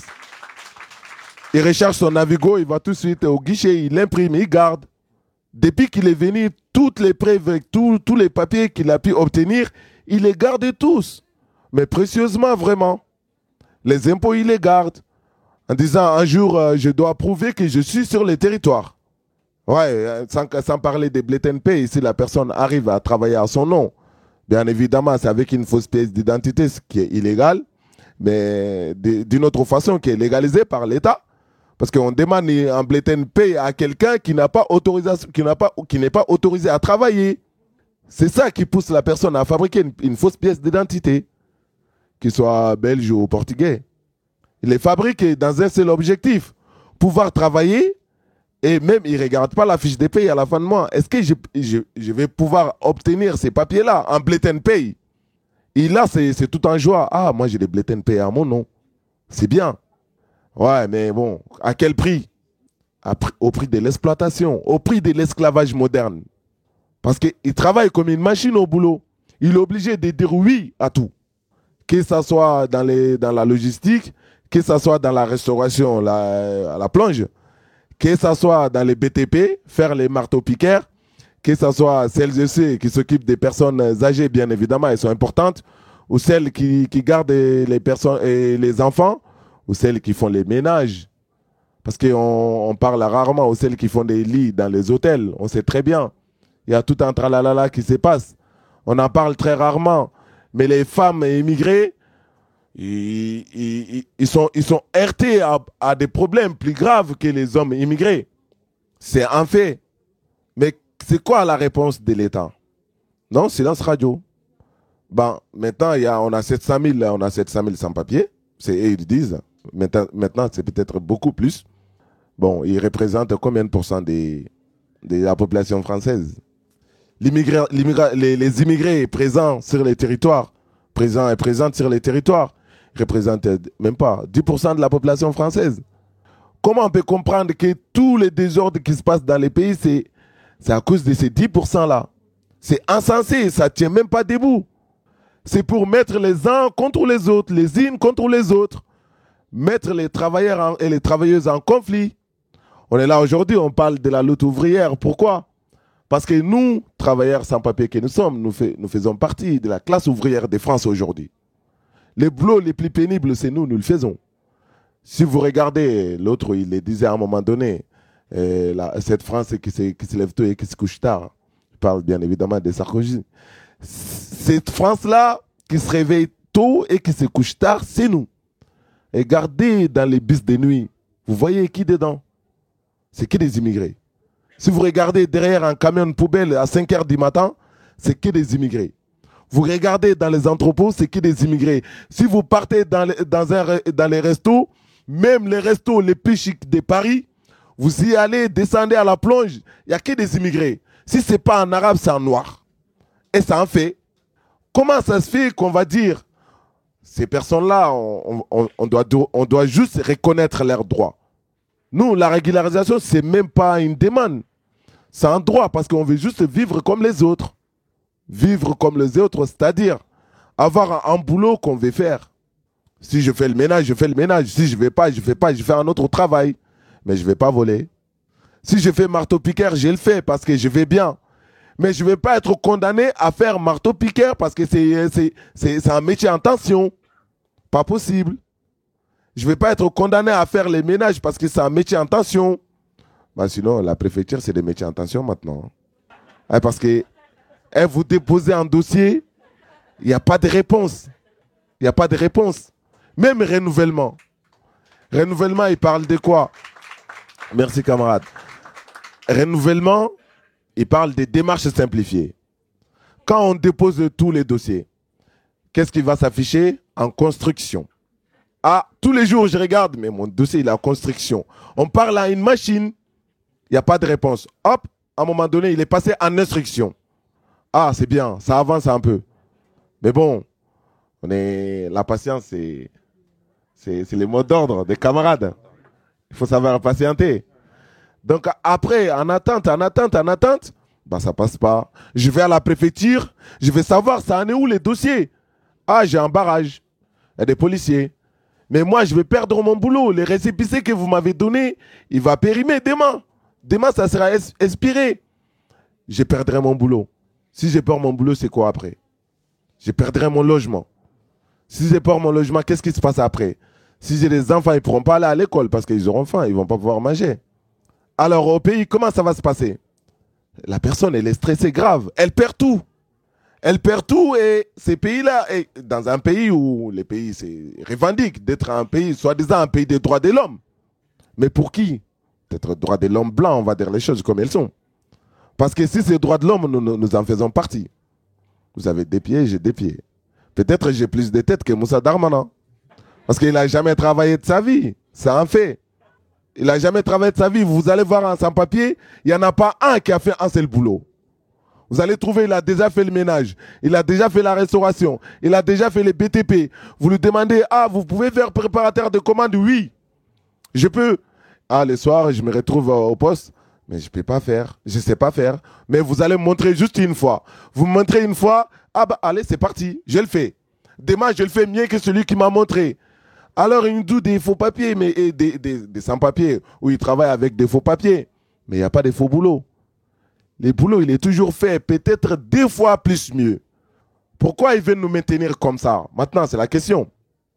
Il recherche son Navigo, il va tout de suite au guichet, il imprime, il garde. Depuis qu'il est venu, toutes les preuves, tous les papiers qu'il a pu obtenir, il les garde tous. Mais précieusement, vraiment. Les impôts, il les garde. En disant, un jour, je dois prouver que je suis sur le territoire. Ouais, sans parler des bulletins de paie, si la personne arrive à travailler à son nom, bien évidemment, c'est avec une fausse pièce d'identité, ce qui est illégal, mais d'une autre façon, qui est légalisée par l'État. Parce qu'on demande un bulletin de paie à quelqu'un qui n'a pas autorisation, qui n'est pas autorisé à travailler. C'est ça qui pousse la personne à fabriquer une fausse pièce d'identité, qu'il soit belge ou portugais. Il les fabrique dans un seul objectif, pouvoir travailler, et même il ne regarde pas la fiche de paie à la fin de mois. Est-ce que je vais pouvoir obtenir ces papiers-là, un bulletin de paie? Et là, c'est tout en joie. Ah, moi j'ai des bulletins de paie à mon nom. C'est bien. Ouais, mais bon, à quel prix? Au prix de l'exploitation, au prix de l'esclavage moderne. Parce qu'il travaille comme une machine au boulot. Il est obligé de dire oui à tout. Que ce soit dans la logistique, que ce soit dans la restauration, à la plonge, que ce soit dans les BTP, faire les marteaux-piqueurs, que ce soit celles et ceux qui s'occupent des personnes âgées, bien évidemment, elles sont importantes, ou celles qui gardent les personnes et les enfants, ou celles qui font les ménages. Parce qu'on parle rarement aux celles qui font des lits dans les hôtels. On sait très bien. Il y a tout un tralalala qui se passe. On en parle très rarement. Mais les femmes immigrées, ils sont heurtés à des problèmes plus graves que les hommes immigrés. C'est un fait. Mais c'est quoi la réponse de l'État? Non, silence radio. Bon, maintenant, on a 700 000 sans-papiers. Ils disent. Maintenant, c'est peut-être beaucoup plus. Bon, ils représentent combien de pourcents de la population française? Les immigrés présents sur les territoires, sur les territoires, représentent même pas 10% de la population française. Comment on peut comprendre que tous les désordres qui se passent dans les pays, c'est à cause de ces 10%-là? C'est insensé, ça ne tient même pas debout. C'est pour mettre les uns contre les autres, les unes contre les autres. Mettre les travailleurs et les travailleuses en conflit. On est là aujourd'hui, on parle de la lutte ouvrière. Pourquoi? Parce que nous, travailleurs sans papier que nous sommes, nous faisons partie de la classe ouvrière de France aujourd'hui. Les boulots les plus pénibles, c'est nous le faisons. Si vous regardez, l'autre, il le disait à un moment donné, cette France qui se lève tôt et qui se couche tard. Je parle bien évidemment de Sarkozy. Cette France-là, qui se réveille tôt et qui se couche tard, c'est nous. Et regardez dans les bus de nuit, vous voyez qui dedans? C'est que des immigrés. Si vous regardez derrière un camion de poubelle à 5 h du matin, c'est que des immigrés. Vous regardez dans les entrepôts, c'est que des immigrés. Si vous partez dans les restos, même les restos les plus chics de Paris, vous y allez, descendez à la plonge, il n'y a que des immigrés. Si ce n'est pas en arabe, c'est en noir. Et ça en fait. Comment ça se fait qu'on va dire, ces personnes-là, on doit juste reconnaître leurs droits? Nous, la régularisation, ce n'est même pas une demande. C'est un droit parce qu'on veut juste vivre comme les autres. Vivre comme les autres, c'est-à-dire avoir un boulot qu'on veut faire. Si je fais le ménage, je fais le ménage. Si je ne vais pas, je ne fais pas. Je fais un autre travail. Mais je ne vais pas voler. Si je fais marteau-piqueur, je le fais parce que je vais bien. Mais je ne vais pas être condamné à faire marteau-piqueur parce que c'est un métier en tension. Pas possible. Je ne vais pas être condamné à faire les ménages parce que c'est un métier en tension. Bah sinon, la préfecture, c'est des métiers en tension maintenant. Parce que vous déposez un dossier, il n'y a pas de réponse. Il n'y a pas de réponse. Même renouvellement. Renouvellement, il parle de quoi? Merci, camarade. Renouvellement, il parle des démarches simplifiées. Quand on dépose tous les dossiers, qu'est-ce qui va s'afficher? En construction. Ah, tous les jours, je regarde, mais mon dossier, il est en construction. On parle à une machine. Il n'y a pas de réponse. Hop, à un moment donné, il est passé en instruction. Ah, c'est bien, ça avance un peu. Mais bon, la patience, c'est les mots d'ordre des camarades. Il faut savoir patienter. Donc après, en attente, bah ça passe pas. Je vais à la préfecture, je vais savoir ça en est où les dossiers. Ah, j'ai un barrage. Il y a des policiers. Mais moi, je vais perdre mon boulot. Les récépissés que vous m'avez donnés, il va périmer demain. Demain, ça sera expiré. Je perdrai mon boulot. Si je perds mon boulot, c'est quoi après? Je perdrai mon logement. Si je perds mon logement, qu'est-ce qui se passe après? Si j'ai des enfants, ils ne pourront pas aller à l'école parce qu'ils auront faim, ils ne vont pas pouvoir manger. Alors au pays, comment ça va se passer? La personne, elle est stressée grave. Elle perd tout. Elle perd tout et ces pays-là, dans un pays où les pays revendiquent d'être un pays, soi-disant un pays des droits de l'homme. Mais pour qui? Peut-être droits de l'homme blanc, on va dire les choses comme elles sont. Parce que si c'est droits de l'homme, nous en faisons partie. Vous avez des pieds, j'ai des pieds. Peut-être j'ai plus de têtes que Moussa Darmanin. Parce qu'il n'a jamais travaillé de sa vie. C'est un fait. Il n'a jamais travaillé de sa vie. Vous allez voir un sans-papier, il n'y en a pas un qui a fait un seul boulot. Vous allez trouver, il a déjà fait le ménage, il a déjà fait la restauration, il a déjà fait les BTP. Vous lui demandez, ah, vous pouvez faire préparateur de commande? Oui, je peux. Ah, le soir, je me retrouve au poste, mais je ne peux pas faire, je ne sais pas faire. Mais vous allez me montrer juste une fois. Vous me montrez une fois, ah bah allez, c'est parti, je le fais. Demain, je le fais mieux que celui qui m'a montré. Alors, il nous dit des faux papiers, mais des sans-papiers, où il travaille avec des faux papiers. Mais il n'y a pas de faux boulots. Le boulot, il est toujours fait, peut-être 2 fois plus mieux. Pourquoi ils veulent nous maintenir comme ça? Maintenant, c'est la question.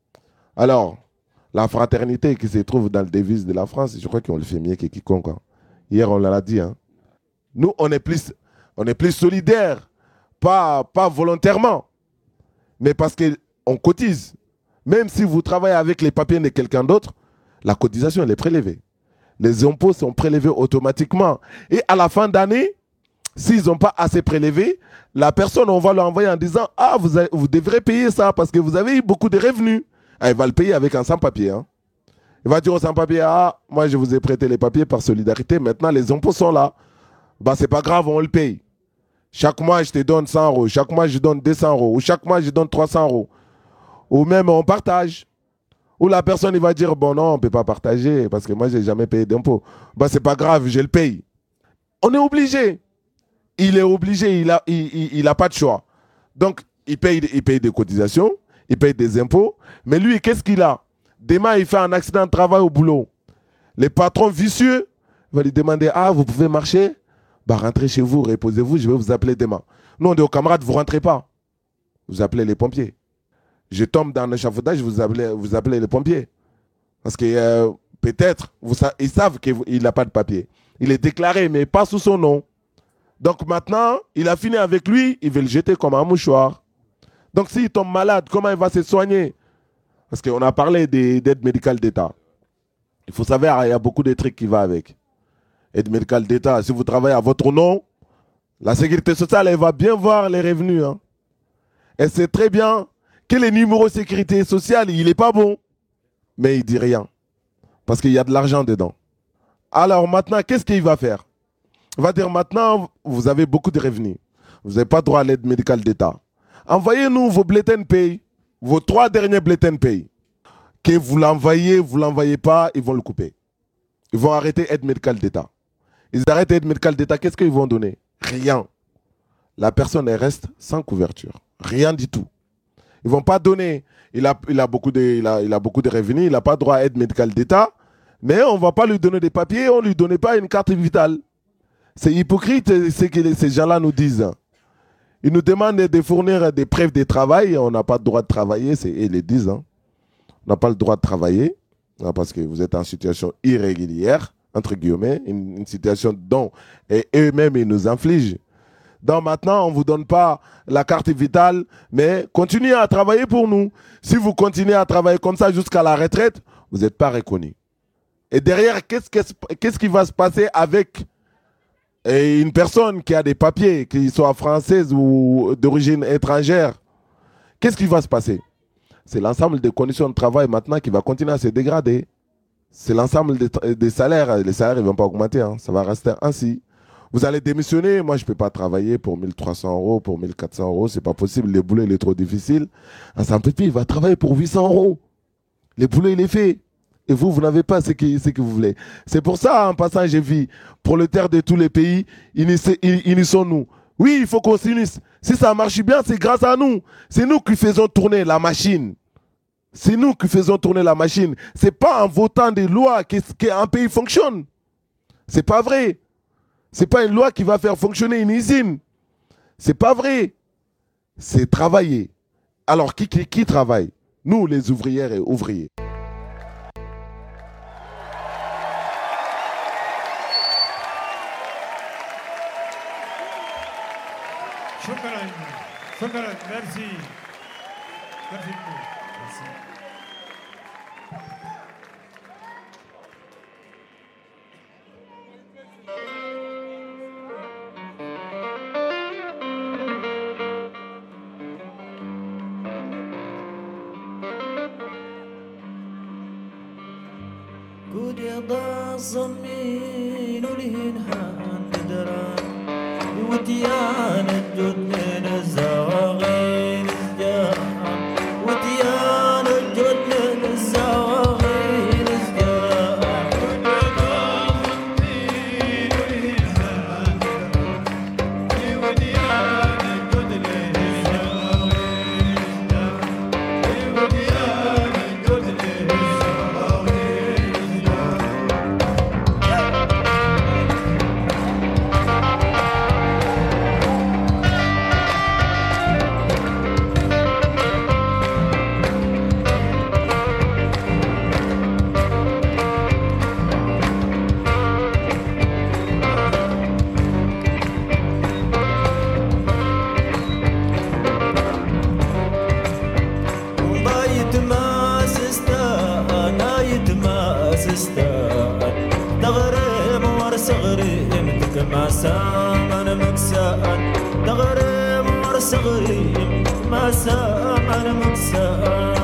Alors, la fraternité qui se trouve dans le devise de la France, je crois qu'on le fait mieux que quiconque. Hein. Hier, on l'a dit. Hein. Nous, on est plus solidaires, pas volontairement, mais parce qu'on cotise. Même si vous travaillez avec les papiers de quelqu'un d'autre, la cotisation, elle est prélevée. Les impôts sont prélevés automatiquement. Et à la fin d'année, s'ils n'ont pas assez prélevé, la personne, on va l'envoyer en disant « Ah, vous devrez payer ça parce que vous avez eu beaucoup de revenus. » Ah, il va le payer avec un sans-papier. Hein. Il va dire au sans-papier « Ah, moi, je vous ai prêté les papiers par solidarité. Maintenant, les impôts sont là. Bah, c'est pas grave, on le paye. Chaque mois, je te donne 100 €. Chaque mois, je donne 200 €. Ou chaque mois, je donne 300 €. Ou même, on partage. Ou la personne, il va dire « Bon, non, on ne peut pas partager parce que moi, je n'ai jamais payé d'impôts. Bah, c'est pas grave, je le paye. » On est obligé. Il est obligé, il n'a pas de choix. Donc, il paye des cotisations, il paye des impôts, mais lui, qu'est-ce qu'il a? Demain, il fait un accident de travail au boulot. Les patrons vicieux vont lui demander « Ah, vous pouvez marcher? Bah, rentrez chez vous, reposez-vous, je vais vous appeler demain. » Nous, on dit aux camarades, vous ne rentrez pas. Vous appelez les pompiers. Je tombe dans l'échafaudage, vous appelez les pompiers. Parce que peut-être, ils savent qu'il n'a pas de papier. Il est déclaré, mais pas sous son nom. Donc maintenant, il a fini avec lui, il veut le jeter comme un mouchoir. Donc s'il tombe malade, comment il va se soigner? Parce qu'on a parlé d'aide médicale d'État. Il faut savoir, il y a beaucoup de trucs qui vont avec. Aide médicale d'État, si vous travaillez à votre nom, la sécurité sociale, elle va bien voir les revenus. Hein. Elle sait très bien que le numéro de sécurité sociale, il n'est pas bon. Mais il ne dit rien. Parce qu'il y a de l'argent dedans. Alors maintenant, qu'est-ce qu'il va faire? Il va dire maintenant, vous avez beaucoup de revenus. Vous n'avez pas droit à l'aide médicale d'État. Envoyez-nous vos bulletins de paye, vos 3 derniers bulletins de paye. Que vous l'envoyez pas, ils vont le couper. Ils vont arrêter l'aide médicale d'État. Ils arrêtent l'aide médicale d'État, qu'est-ce qu'ils vont donner? Rien. La personne, elle reste sans couverture. Rien du tout. Ils ne vont pas donner. Il a beaucoup de revenus, il n'a pas droit à l'aide médicale d'État, mais on ne va pas lui donner des papiers, on ne lui donne pas une carte vitale. C'est hypocrite ce que ces gens-là nous disent. Ils nous demandent de fournir des preuves de travail. On n'a pas le droit de travailler. Ils le disent. Hein. On n'a pas le droit de travailler parce que vous êtes en situation irrégulière, entre guillemets, une situation dont eux-mêmes ils nous infligent. Donc maintenant, on ne vous donne pas la carte vitale, mais continuez à travailler pour nous. Si vous continuez à travailler comme ça jusqu'à la retraite, vous n'êtes pas reconnu. Et derrière, qu'est-ce qui va se passer avec une personne qui a des papiers, qu'ils soient françaises ou d'origine étrangère? Qu'est-ce qui va se passer? C'est l'ensemble des conditions de travail maintenant qui va continuer à se dégrader. C'est l'ensemble des salaires. Les salaires, ils ne vont pas augmenter. Hein. Ça va rester ainsi. Vous allez démissionner. Moi, je ne peux pas travailler pour 1300 euros, pour 1400 euros. Ce n'est pas possible. Le boulot, il est trop difficile. Un sans-papier, il va travailler pour 800 euros. Le boulot, il est fait. Et vous n'avez pas ce que vous voulez. C'est pour ça, en passant, j'ai vu, prolétaires de tous les pays, unissons-nous. Oui, il faut qu'on s'unisse. Si ça marche bien, c'est grâce à nous. C'est nous qui faisons tourner la machine. C'est nous qui faisons tourner la machine. C'est pas en votant des lois qu'un pays fonctionne. C'est pas vrai. C'est pas une loi qui va faire fonctionner une usine. C'est pas vrai. C'est travailler. Alors, qui travaille? Nous, les ouvrières et ouvriers. Shukran, merci. Merci beaucoup. Merci. قد يضع الصمين والهنهان قدران وديان الجد من الزواغين ازدهان وديان الجد من الزواغين ازدهان قد يضع الصمين والهنهان وديان الجد من الزواغين ازدهان وديان الجد من ما سام أنا مكسان تغرم ورصغري ما سام أنا مكسان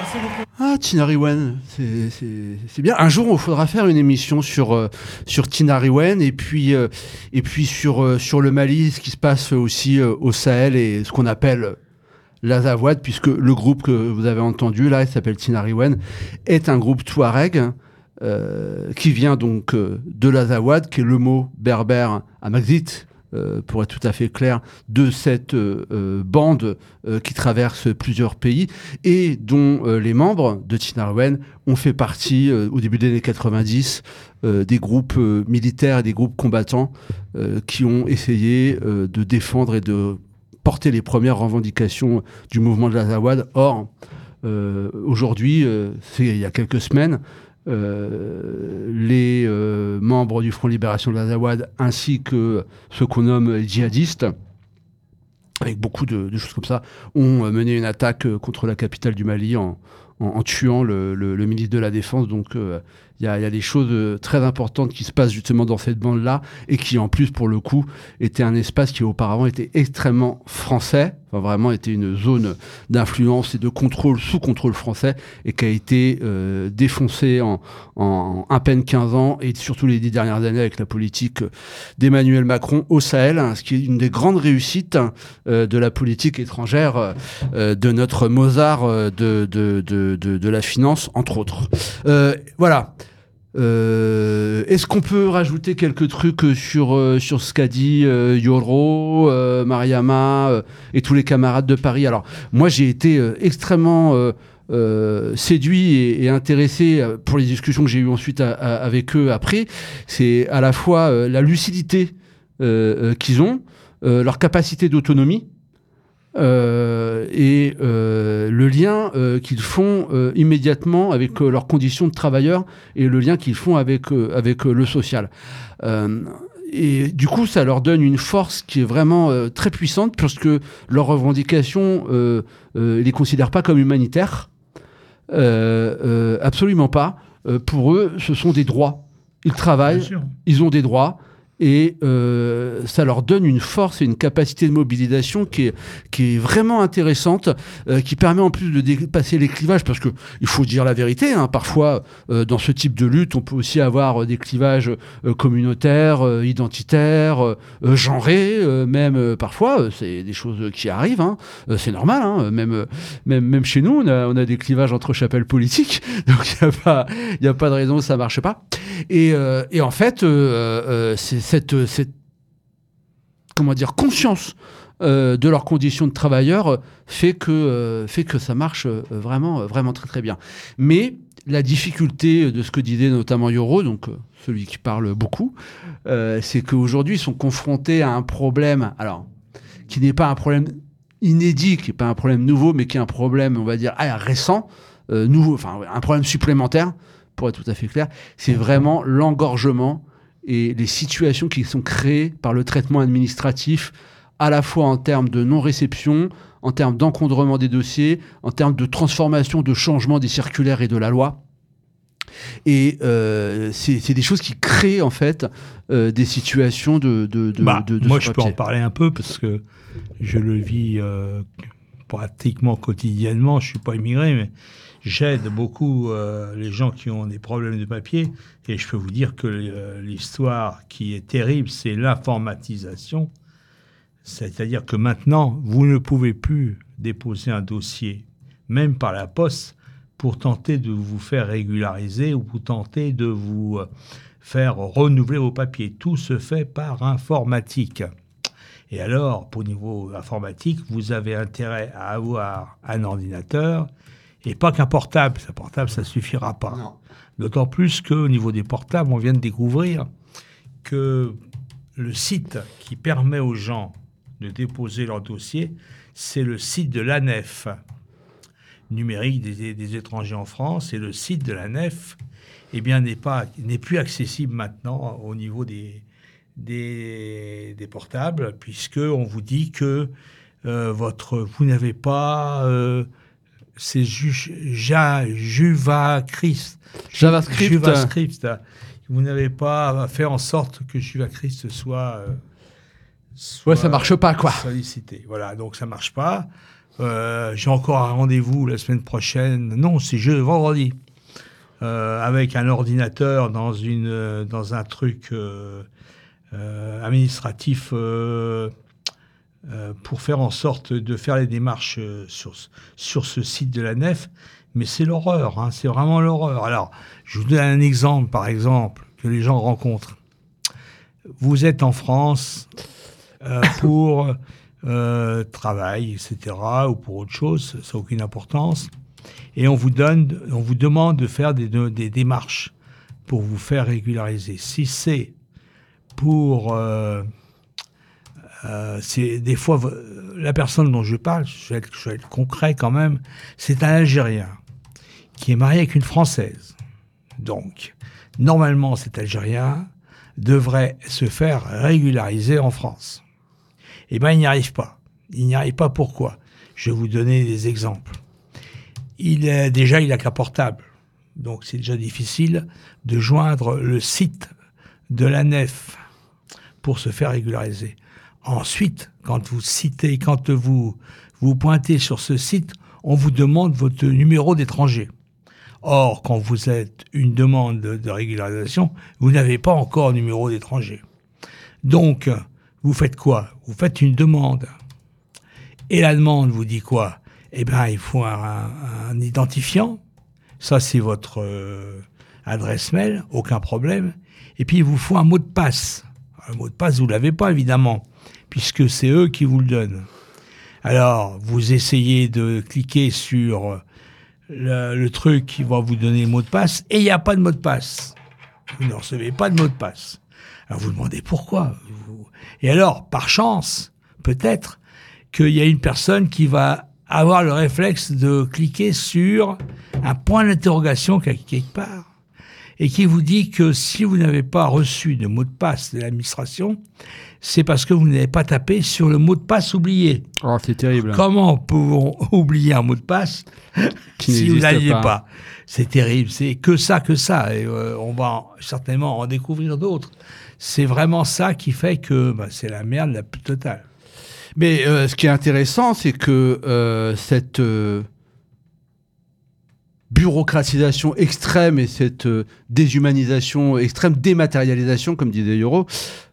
Merci beaucoup. Ah, Tinariwen, c'est bien. Un jour, il faudra faire une émission sur Tinariwen et puis sur le Mali, ce qui se passe aussi au Sahel et ce qu'on appelle l'Azawad, puisque le groupe que vous avez entendu là, il s'appelle Tinariwen, est un groupe touareg qui vient donc de l'Azawad, qui est le mot berbère Amazigh, pour être tout à fait clair, de cette bande qui traverse plusieurs pays et dont les membres de Tinariwen ont fait partie au début des années 90 des groupes militaires et des groupes combattants qui ont essayé de défendre et de porter les premières revendications du mouvement de l'Azawad. Or, aujourd'hui, c'est il y a quelques semaines, les membres du Front Libération de l'Azawad ainsi que ceux qu'on nomme djihadistes, avec beaucoup de choses comme ça, ont mené une attaque contre la capitale du Mali en tuant le ministre de la Défense. Donc il y a des choses très importantes qui se passent justement dans cette bande-là et qui en plus pour le coup était un espace qui auparavant était extrêmement français, enfin vraiment était une zone d'influence et de contrôle sous contrôle français et qui a été défoncé en à peine 15 ans et surtout les 10 dernières années avec la politique d'Emmanuel Macron au Sahel, ce qui est une des grandes réussites de la politique étrangère de notre Mozart de la finance entre autres. Voilà. Est-ce qu'on peut rajouter quelques trucs sur ce qu'a dit Yoro, Mariama et tous les camarades de Paris? Alors, moi, j'ai été extrêmement séduit et intéressé pour les discussions que j'ai eues ensuite avec eux après. C'est à la fois la lucidité qu'ils ont, leur capacité d'autonomie, et le lien qu'ils font immédiatement avec leurs conditions de travailleurs et le lien qu'ils font avec le social. Et du coup, ça leur donne une force qui est vraiment très puissante parce que leurs revendications, ils les considèrent pas comme humanitaires. Absolument pas. Pour eux, ce sont des droits. Ils travaillent, ils ont des droits. Et ça leur donne une force et une capacité de mobilisation qui est vraiment intéressante, qui permet en plus de dépasser les clivages, parce que il faut dire la vérité, hein, parfois dans ce type de lutte, on peut aussi avoir des clivages communautaires, identitaires, genrés, même parfois, c'est des choses qui arrivent, hein, c'est normal, hein, même chez nous, on a des clivages entre chapelles politiques, donc il y a pas de raison que ça marche pas. Et en fait, c'est cette comment dire, conscience de leurs conditions de travailleurs fait que ça marche vraiment très très bien. Mais la difficulté de ce que disait notamment Yoro, donc celui qui parle beaucoup, c'est qu'aujourd'hui ils sont confrontés à un problème, alors qui n'est pas un problème inédit, qui n'est pas un problème nouveau, mais qui est un problème, on va dire, récent, nouveau, enfin un problème supplémentaire, pour être tout à fait clair, c'est vraiment l'engorgement et les situations qui sont créées par le traitement administratif, à la fois en termes de non-réception, en termes d'encombrement des dossiers, en termes de transformation, de changement des circulaires et de la loi. Et c'est des choses qui créent en fait des situations de moi, je peux en parler un peu parce que je le vis pratiquement quotidiennement. Je suis pas immigré, mais j'aide beaucoup les gens qui ont des problèmes de papier. Et je peux vous dire que l'histoire qui est terrible, c'est l'informatisation. C'est-à-dire que maintenant, vous ne pouvez plus déposer un dossier, même par la poste, pour tenter de vous faire régulariser ou pour tenter de vous faire renouveler vos papiers. Tout se fait par informatique. Et alors, pour niveau informatique, vous avez intérêt à avoir un ordinateur et pas qu'un portable. Un portable, ça ne suffira pas. Non. D'autant plus qu'au niveau des portables, on vient de découvrir que le site qui permet aux gens de déposer leur dossier, c'est le site de l'ANEF, numérique des étrangers en France. Et le site de l'ANEF, eh bien, n'est plus accessible maintenant au niveau des portables, puisqu'on vous dit que vous n'avez pas... c'est JavaScript. Vous n'avez pas fait en sorte que JavaScript soit ouais, ça marche pas, quoi. Sollicité. Voilà, donc ça marche pas. J'ai encore un rendez-vous la semaine prochaine. Non, c'est vendredi. Avec un ordinateur dans un truc administratif pour faire en sorte de faire les démarches sur ce site de la nef. Mais c'est l'horreur, hein, c'est vraiment l'horreur. Alors, je vous donne un exemple, par exemple, que les gens rencontrent. Vous êtes en France pour travail, etc., ou pour autre chose, ça n'a aucune importance. Et on vous demande de faire des démarches pour vous faire régulariser. Si c'est pour... c'est des fois, la personne dont je parle, je vais être concret quand même, c'est un Algérien qui est marié avec une Française. Donc, normalement, cet Algérien devrait se faire régulariser en France. Eh bien, il n'y arrive pas. Il n'y arrive pas pourquoi ? Je vais vous donner des exemples. Il a qu'un portable. Donc, c'est déjà difficile de joindre le site de la nef pour se faire régulariser. Ensuite, quand vous pointez sur ce site, on vous demande votre numéro d'étranger. Or, quand vous êtes une demande de régularisation, vous n'avez pas encore numéro d'étranger. Donc, vous faites quoi ? Vous faites une demande. Et la demande vous dit quoi ? Eh bien, il faut un identifiant. Ça, c'est votre adresse mail, aucun problème. Et puis, il vous faut un mot de passe. Un mot de passe, vous ne l'avez pas, évidemment, puisque c'est eux qui vous le donnent. Alors, vous essayez de cliquer sur le truc qui va vous donner le mot de passe, et il n'y a pas de mot de passe. Vous ne recevez pas de mot de passe. Alors, vous demandez pourquoi. Et alors, par chance, peut-être qu'il y a une personne qui va avoir le réflexe de cliquer sur un point d'interrogation quelque part, et qui vous dit que si vous n'avez pas reçu de mot de passe de l'administration, c'est parce que vous n'avez pas tapé sur le mot de passe oublié. Oh, c'est terrible. Comment pouvons oublier un mot de passe si vous n'aviez pas ? C'est terrible, c'est que ça. Et on va certainement en découvrir d'autres. C'est vraiment ça qui fait que c'est la merde la plus totale. Mais ce qui est intéressant, c'est que cette bureaucratisation extrême et cette déshumanisation extrême, dématérialisation, comme disait Yoro,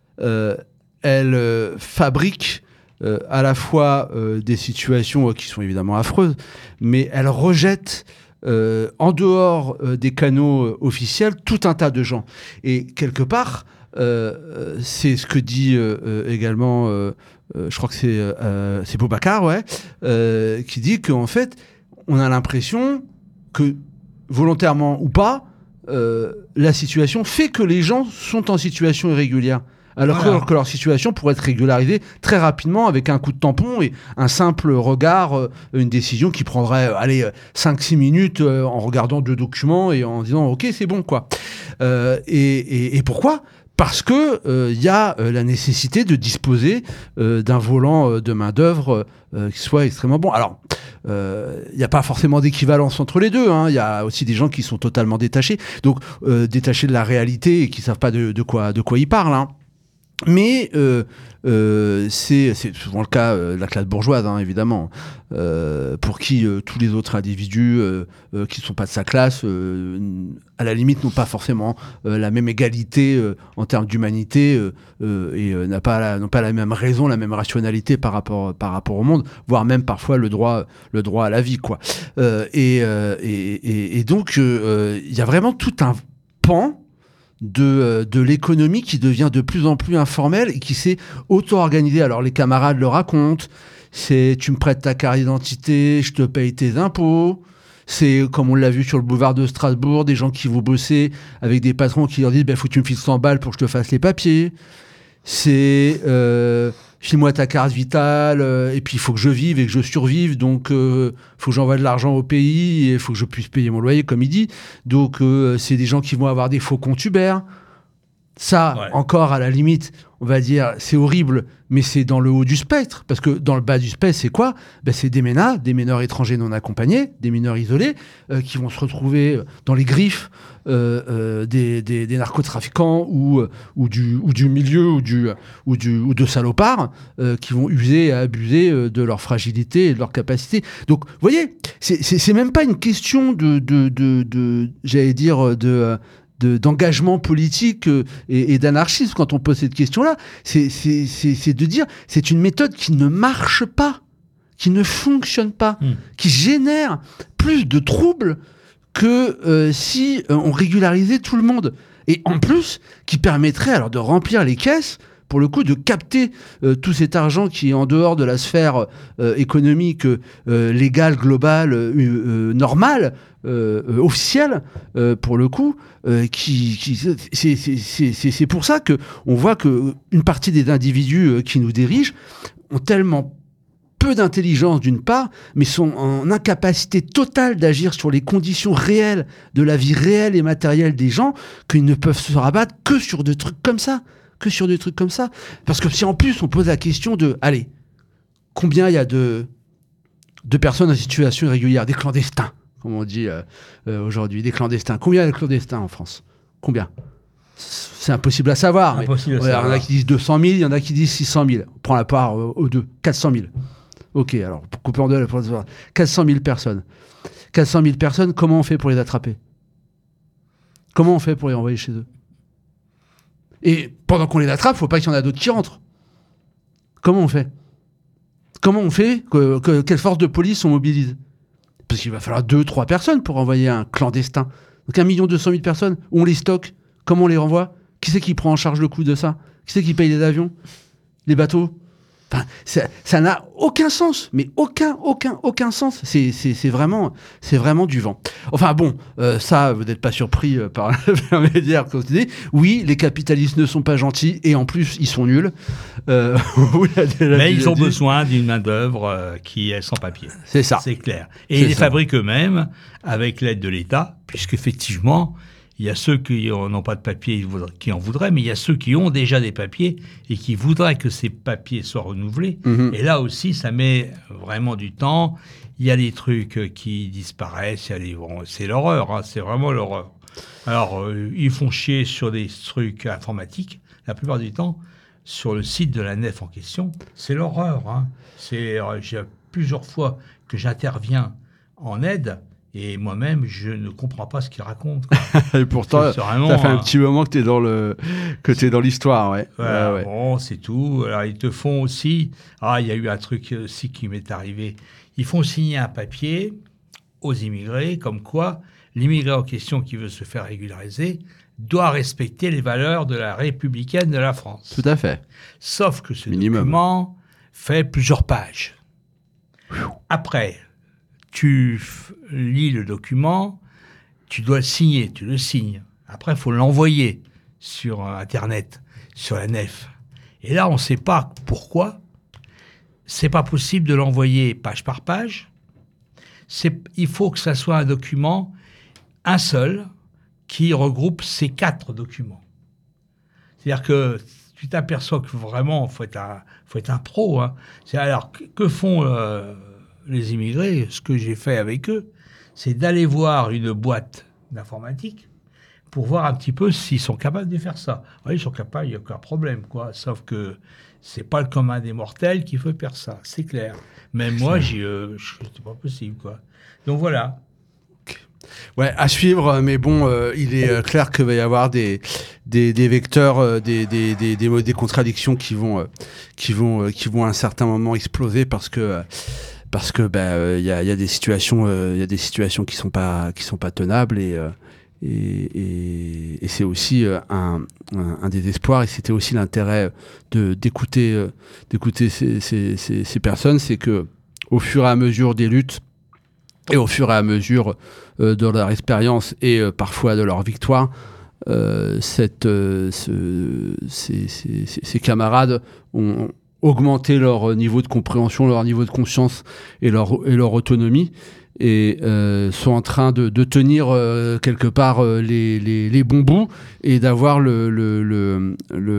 elle fabrique à la fois des situations qui sont évidemment affreuses, mais elle rejette en dehors des canaux officiels tout un tas de gens. Et quelque part, c'est ce que dit également, je crois que c'est Boubacar, qui dit qu'en fait, on a l'impression que, volontairement ou pas, la situation fait que les gens sont en situation irrégulière. Alors que leur situation pourrait être régularisée très rapidement avec un coup de tampon et un simple regard, une décision qui prendrait 5-6 minutes en regardant 2 documents et en disant « Ok, c'est bon, quoi ». Et pourquoi ? Parce que y a la nécessité de disposer d'un volant de main-d'œuvre qui soit extrêmement bon. Alors, il n'y a pas forcément d'équivalence entre les deux. Il y a aussi des gens qui sont totalement détachés, donc détachés de la réalité et qui ne savent pas de quoi ils parlent. Hein. Mais c'est souvent le cas de la classe bourgeoise, évidemment, pour qui tous les autres individus qui ne sont pas de sa classe, à la limite, n'ont pas forcément la même égalité en termes d'humanité et n'ont pas la même raison, la même rationalité par rapport au monde, voire même parfois le droit à la vie, quoi. Et donc, il y a vraiment tout un pan de l'économie qui devient de plus en plus informelle et qui s'est auto-organisée. Alors les camarades le racontent, c'est tu me prêtes ta carte d'identité, je te paye tes impôts. C'est comme on l'a vu sur le boulevard de Strasbourg, des gens qui vont bosser avec des patrons qui leur disent faut que tu me files 100 balles pour que je te fasse les papiers. C'est file-moi ta carte vitale et puis il faut que je vive et que je survive, donc faut que j'envoie de l'argent au pays et il faut que je puisse payer mon loyer, comme il dit. Donc c'est des gens qui vont avoir des faux comptes Uber. Ça, encore à la limite, on va dire, c'est horrible, mais c'est dans le haut du spectre. Parce que dans le bas du spectre, c'est quoi ? C'est des MENA, des mineurs étrangers non accompagnés, des mineurs isolés, qui vont se retrouver dans les griffes des narcotrafiquants ou du milieu ou de salopards qui vont user et abuser de leur fragilité et de leur capacité. Donc, vous voyez, c'est même pas une question j'allais dire, d'engagement politique et d'anarchisme quand on pose cette question-là. C'est de dire c'est une méthode qui ne marche pas, qui ne fonctionne pas, qui génère plus de troubles que si on régularisait tout le monde. Et en plus, qui permettrait alors de remplir les caisses, pour le coup, de capter tout cet argent qui est en dehors de la sphère économique légale, globale, normale, officielle, pour le coup, c'est pour ça que on voit que une partie des individus qui nous dirigent ont tellement peu d'intelligence d'une part, mais sont en incapacité totale d'agir sur les conditions réelles de la vie réelle et matérielle des gens, qu'ils ne peuvent se rabattre que sur des trucs comme ça. Parce que si en plus on pose la question de, allez, combien il y a de personnes en situation irrégulière, des clandestins, comme on dit aujourd'hui, des clandestins. Combien il y a de clandestins en France ? Combien ? C'est impossible à savoir. Il y en a qui disent 200 000, il y en a qui disent 600 000. On prend la part aux deux, 400 000. Ok, alors, pour couper en deux, 400 000 personnes. 400 000 personnes, comment on fait pour les attraper ? Comment on fait pour les envoyer chez eux ? Et pendant qu'on les attrape, il ne faut pas qu'il y en ait d'autres qui rentrent. Comment on fait ? Comment on fait quelle force de police on mobilise ? Parce qu'il va falloir 2-3 personnes pour envoyer un clandestin. Donc 1 200 000 personnes, où on les stocke ? Comment on les renvoie ? Qui c'est qui prend en charge le coût de ça ? Qui c'est qui paye les avions ? Les bateaux ? Enfin, ça n'a aucun sens, mais aucun sens. C'est vraiment du vent. Enfin bon, ça, vous n'êtes pas surpris par l'intermédiaire quand on dit oui, les capitalistes ne sont pas gentils et en plus ils sont nuls. Mais ils ont besoin d'une main d'œuvre qui est sans papier. C'est ça. C'est clair. Et ils les fabriquent eux-mêmes avec l'aide de l'État, puisqu'effectivement, il y a ceux qui n'ont pas de papier qui en voudraient, mais il y a ceux qui ont déjà des papiers et qui voudraient que ces papiers soient renouvelés. Et là aussi, ça met vraiment du temps. Il y a des trucs qui disparaissent. C'est l'horreur, hein, c'est vraiment l'horreur. Alors, ils font chier sur des trucs informatiques, la plupart du temps, sur le site de la nef en question. C'est l'horreur. Hein. J'ai plusieurs fois que j'interviens en aide. Et moi-même, je ne comprends pas ce qu'il raconte. Et pourtant, ça fait un petit moment que tu es dans l'histoire. Ouais. Bon, c'est tout. Alors, ils te font aussi... il y a eu un truc aussi qui m'est arrivé. Ils font signer un papier aux immigrés, comme quoi l'immigré en question qui veut se faire régulariser doit respecter les valeurs de la républicaine de la France. Tout à fait. Sauf que ce document fait plusieurs pages. Après... Tu lis le document, tu dois le signer, tu le signes. Après, il faut l'envoyer sur Internet, sur la nef. Et là, on ne sait pas pourquoi. C'est pas possible de l'envoyer page par page. Il faut que ça soit un document, un seul, qui regroupe ces 4 documents. C'est-à-dire que tu t'aperçois que vraiment, faut être un pro. Hein. Alors, que font... les immigrés, ce que j'ai fait avec eux, c'est d'aller voir une boîte d'informatique pour voir un petit peu s'ils sont capables de faire ça. Oui, ils sont capables, il n'y a aucun problème, quoi. Sauf que c'est pas le commun des mortels qui veut faire ça, c'est clair. Même moi, c'est pas possible, quoi. Donc voilà. Ouais, à suivre, mais bon, il est clair qu'il va y avoir des vecteurs, des contradictions qui vont à un certain moment exploser parce que il y a des situations qui sont pas tenables et c'est aussi un désespoir, et c'était aussi l'intérêt d'écouter ces personnes, c'est que au fur et à mesure des luttes et au fur et à mesure de leur expérience et parfois de leur victoire, ces camarades ont augmenter leur niveau de compréhension, leur niveau de conscience et leur autonomie. et sont en train de tenir quelque part les bons bouts et d'avoir le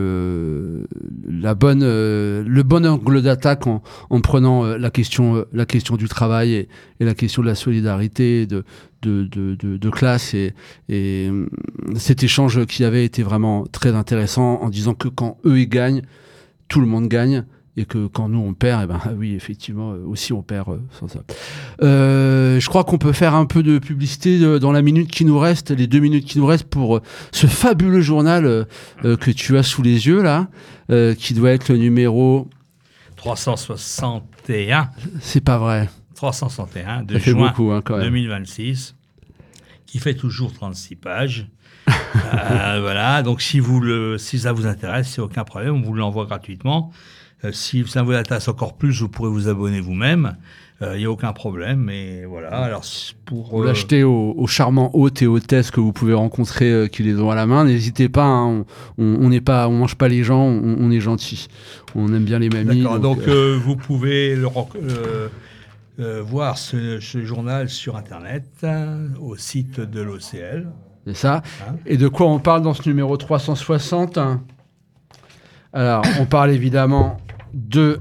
bon angle d'attaque en prenant la question du travail et la question de la solidarité de classe et cet échange qui avait été vraiment très intéressant en disant que quand eux ils gagnent, tout le monde gagne. Et que quand nous on perd, oui, effectivement, aussi on perd sans ça. Je crois qu'on peut faire un peu de publicité dans la minute qui nous reste, les 2 minutes qui nous restent pour ce fabuleux journal que tu as sous les yeux là, qui doit être le numéro 361. C'est pas vrai. 361 de ça fait juin beaucoup, quand même. 2026, qui fait toujours 36 pages. Voilà, donc si ça vous intéresse, c'est aucun problème, on vous l'envoie gratuitement. Si ça vous intéresse encore plus, vous pourrez vous abonner vous-même. Il n'y a aucun problème. Mais voilà. Alors, vous l'achetez aux charmants hôtes et hôtesses que vous pouvez rencontrer qui les ont à la main. N'hésitez pas. Hein, on mange pas les gens. On est gentil. On aime bien les mamies. D'accord. Donc vous pouvez voir ce journal sur Internet, au site de l'OCL. C'est ça. Hein? Et de quoi on parle dans ce numéro 360 ? Alors, on parle évidemment de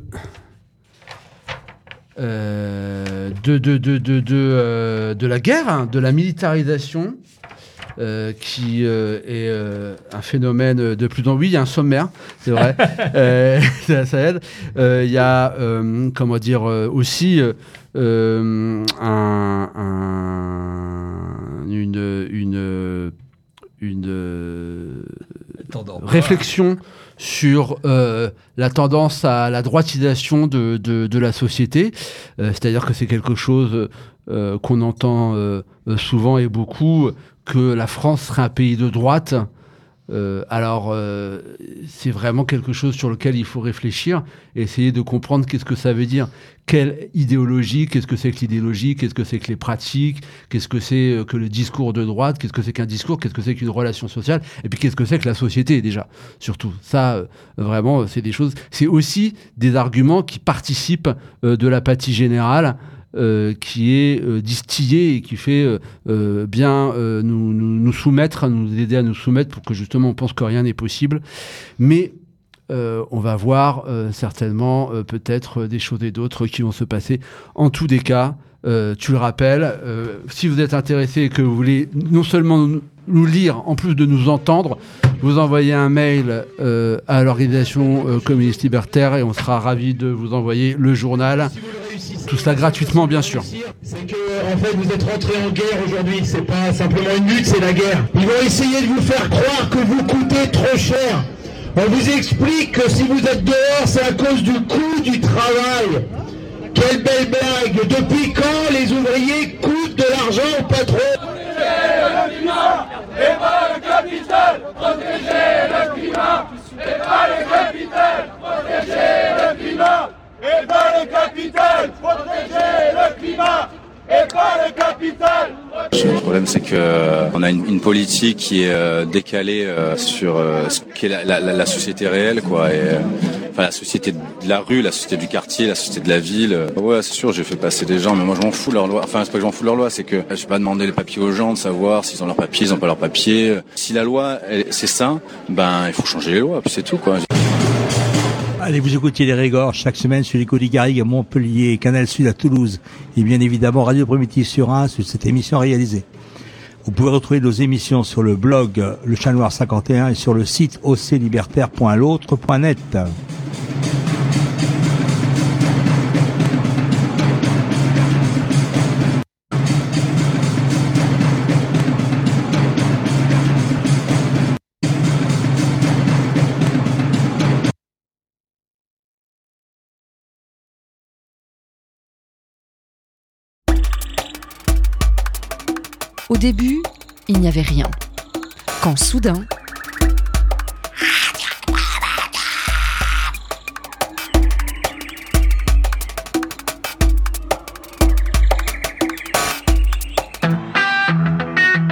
la guerre, hein, de la militarisation, qui est un phénomène de plus en plus. Oui, il y a un sommaire, c'est vrai, ça aide. Il y a, comment dire, aussi une réflexion sur la tendance à la droitisation de la société, c'est-à-dire que c'est quelque chose qu'on entend souvent et beaucoup, que la France serait un pays de droite. Alors, c'est vraiment quelque chose sur lequel il faut réfléchir et essayer de comprendre qu'est-ce que ça veut dire. Quelle idéologie, qu'est-ce que c'est que l'idéologie, qu'est-ce que c'est que les pratiques, qu'est-ce que c'est que le discours de droite, qu'est-ce que c'est qu'un discours, qu'est-ce que c'est qu'une relation sociale, et puis qu'est-ce que c'est que la société déjà, surtout. Ça, vraiment, c'est des choses, c'est aussi des arguments qui participent de l'apathie générale, qui est distillé et qui fait bien nous soumettre, nous aider à nous soumettre pour que justement on pense que rien n'est possible. Mais on va voir certainement peut-être des choses et d'autres qui vont se passer. En tous des cas, tu le rappelles, si vous êtes intéressé et que vous voulez non seulement nous lire, en plus de nous entendre, vous envoyez un mail à l'organisation communiste libertaire et on sera ravis de vous envoyer le journal. Tout ça gratuitement, bien sûr. C'est que, en fait, vous êtes rentrés en guerre aujourd'hui. C'est pas simplement une lutte, c'est la guerre. Ils vont essayer de vous faire croire que vous coûtez trop cher. On vous explique que si vous êtes dehors, c'est à cause du coût du travail. Quelle belle blague. Depuis quand les ouvriers coûtent de l'argent au patron? Protéger le climat et pas le capital. Protéger le climat et pas le capital. Protéger le climat et pas le capital. Protéger le climat et pas le capital. Le problème, c'est que on a une politique qui est décalée sur ce qu'est la société réelle, quoi. Et enfin, la société de la rue, la société du quartier, la société de la ville. Ouais, c'est sûr, j'ai fait passer des gens, mais moi je m'en fous de leur loi. Enfin, c'est pas que je m'en fous de leur loi, c'est que je vais pas demander les papiers aux gens de savoir s'ils ont leurs papiers, ils ont pas leurs papiers. Si la loi, c'est ça, ben il faut changer les lois, puis c'est tout, quoi. Allez, vous écoutez les Régors chaque semaine sur l'écho des Garrigues à Montpellier, Canal Sud à Toulouse et bien évidemment Radio Primitive sur Reims sur cette émission réalisée. Vous pouvez retrouver nos émissions sur le blog Le Chat Noir 51 et sur le site oclibertaire.l'autre.net. Au début, il n'y avait rien. Quand soudain,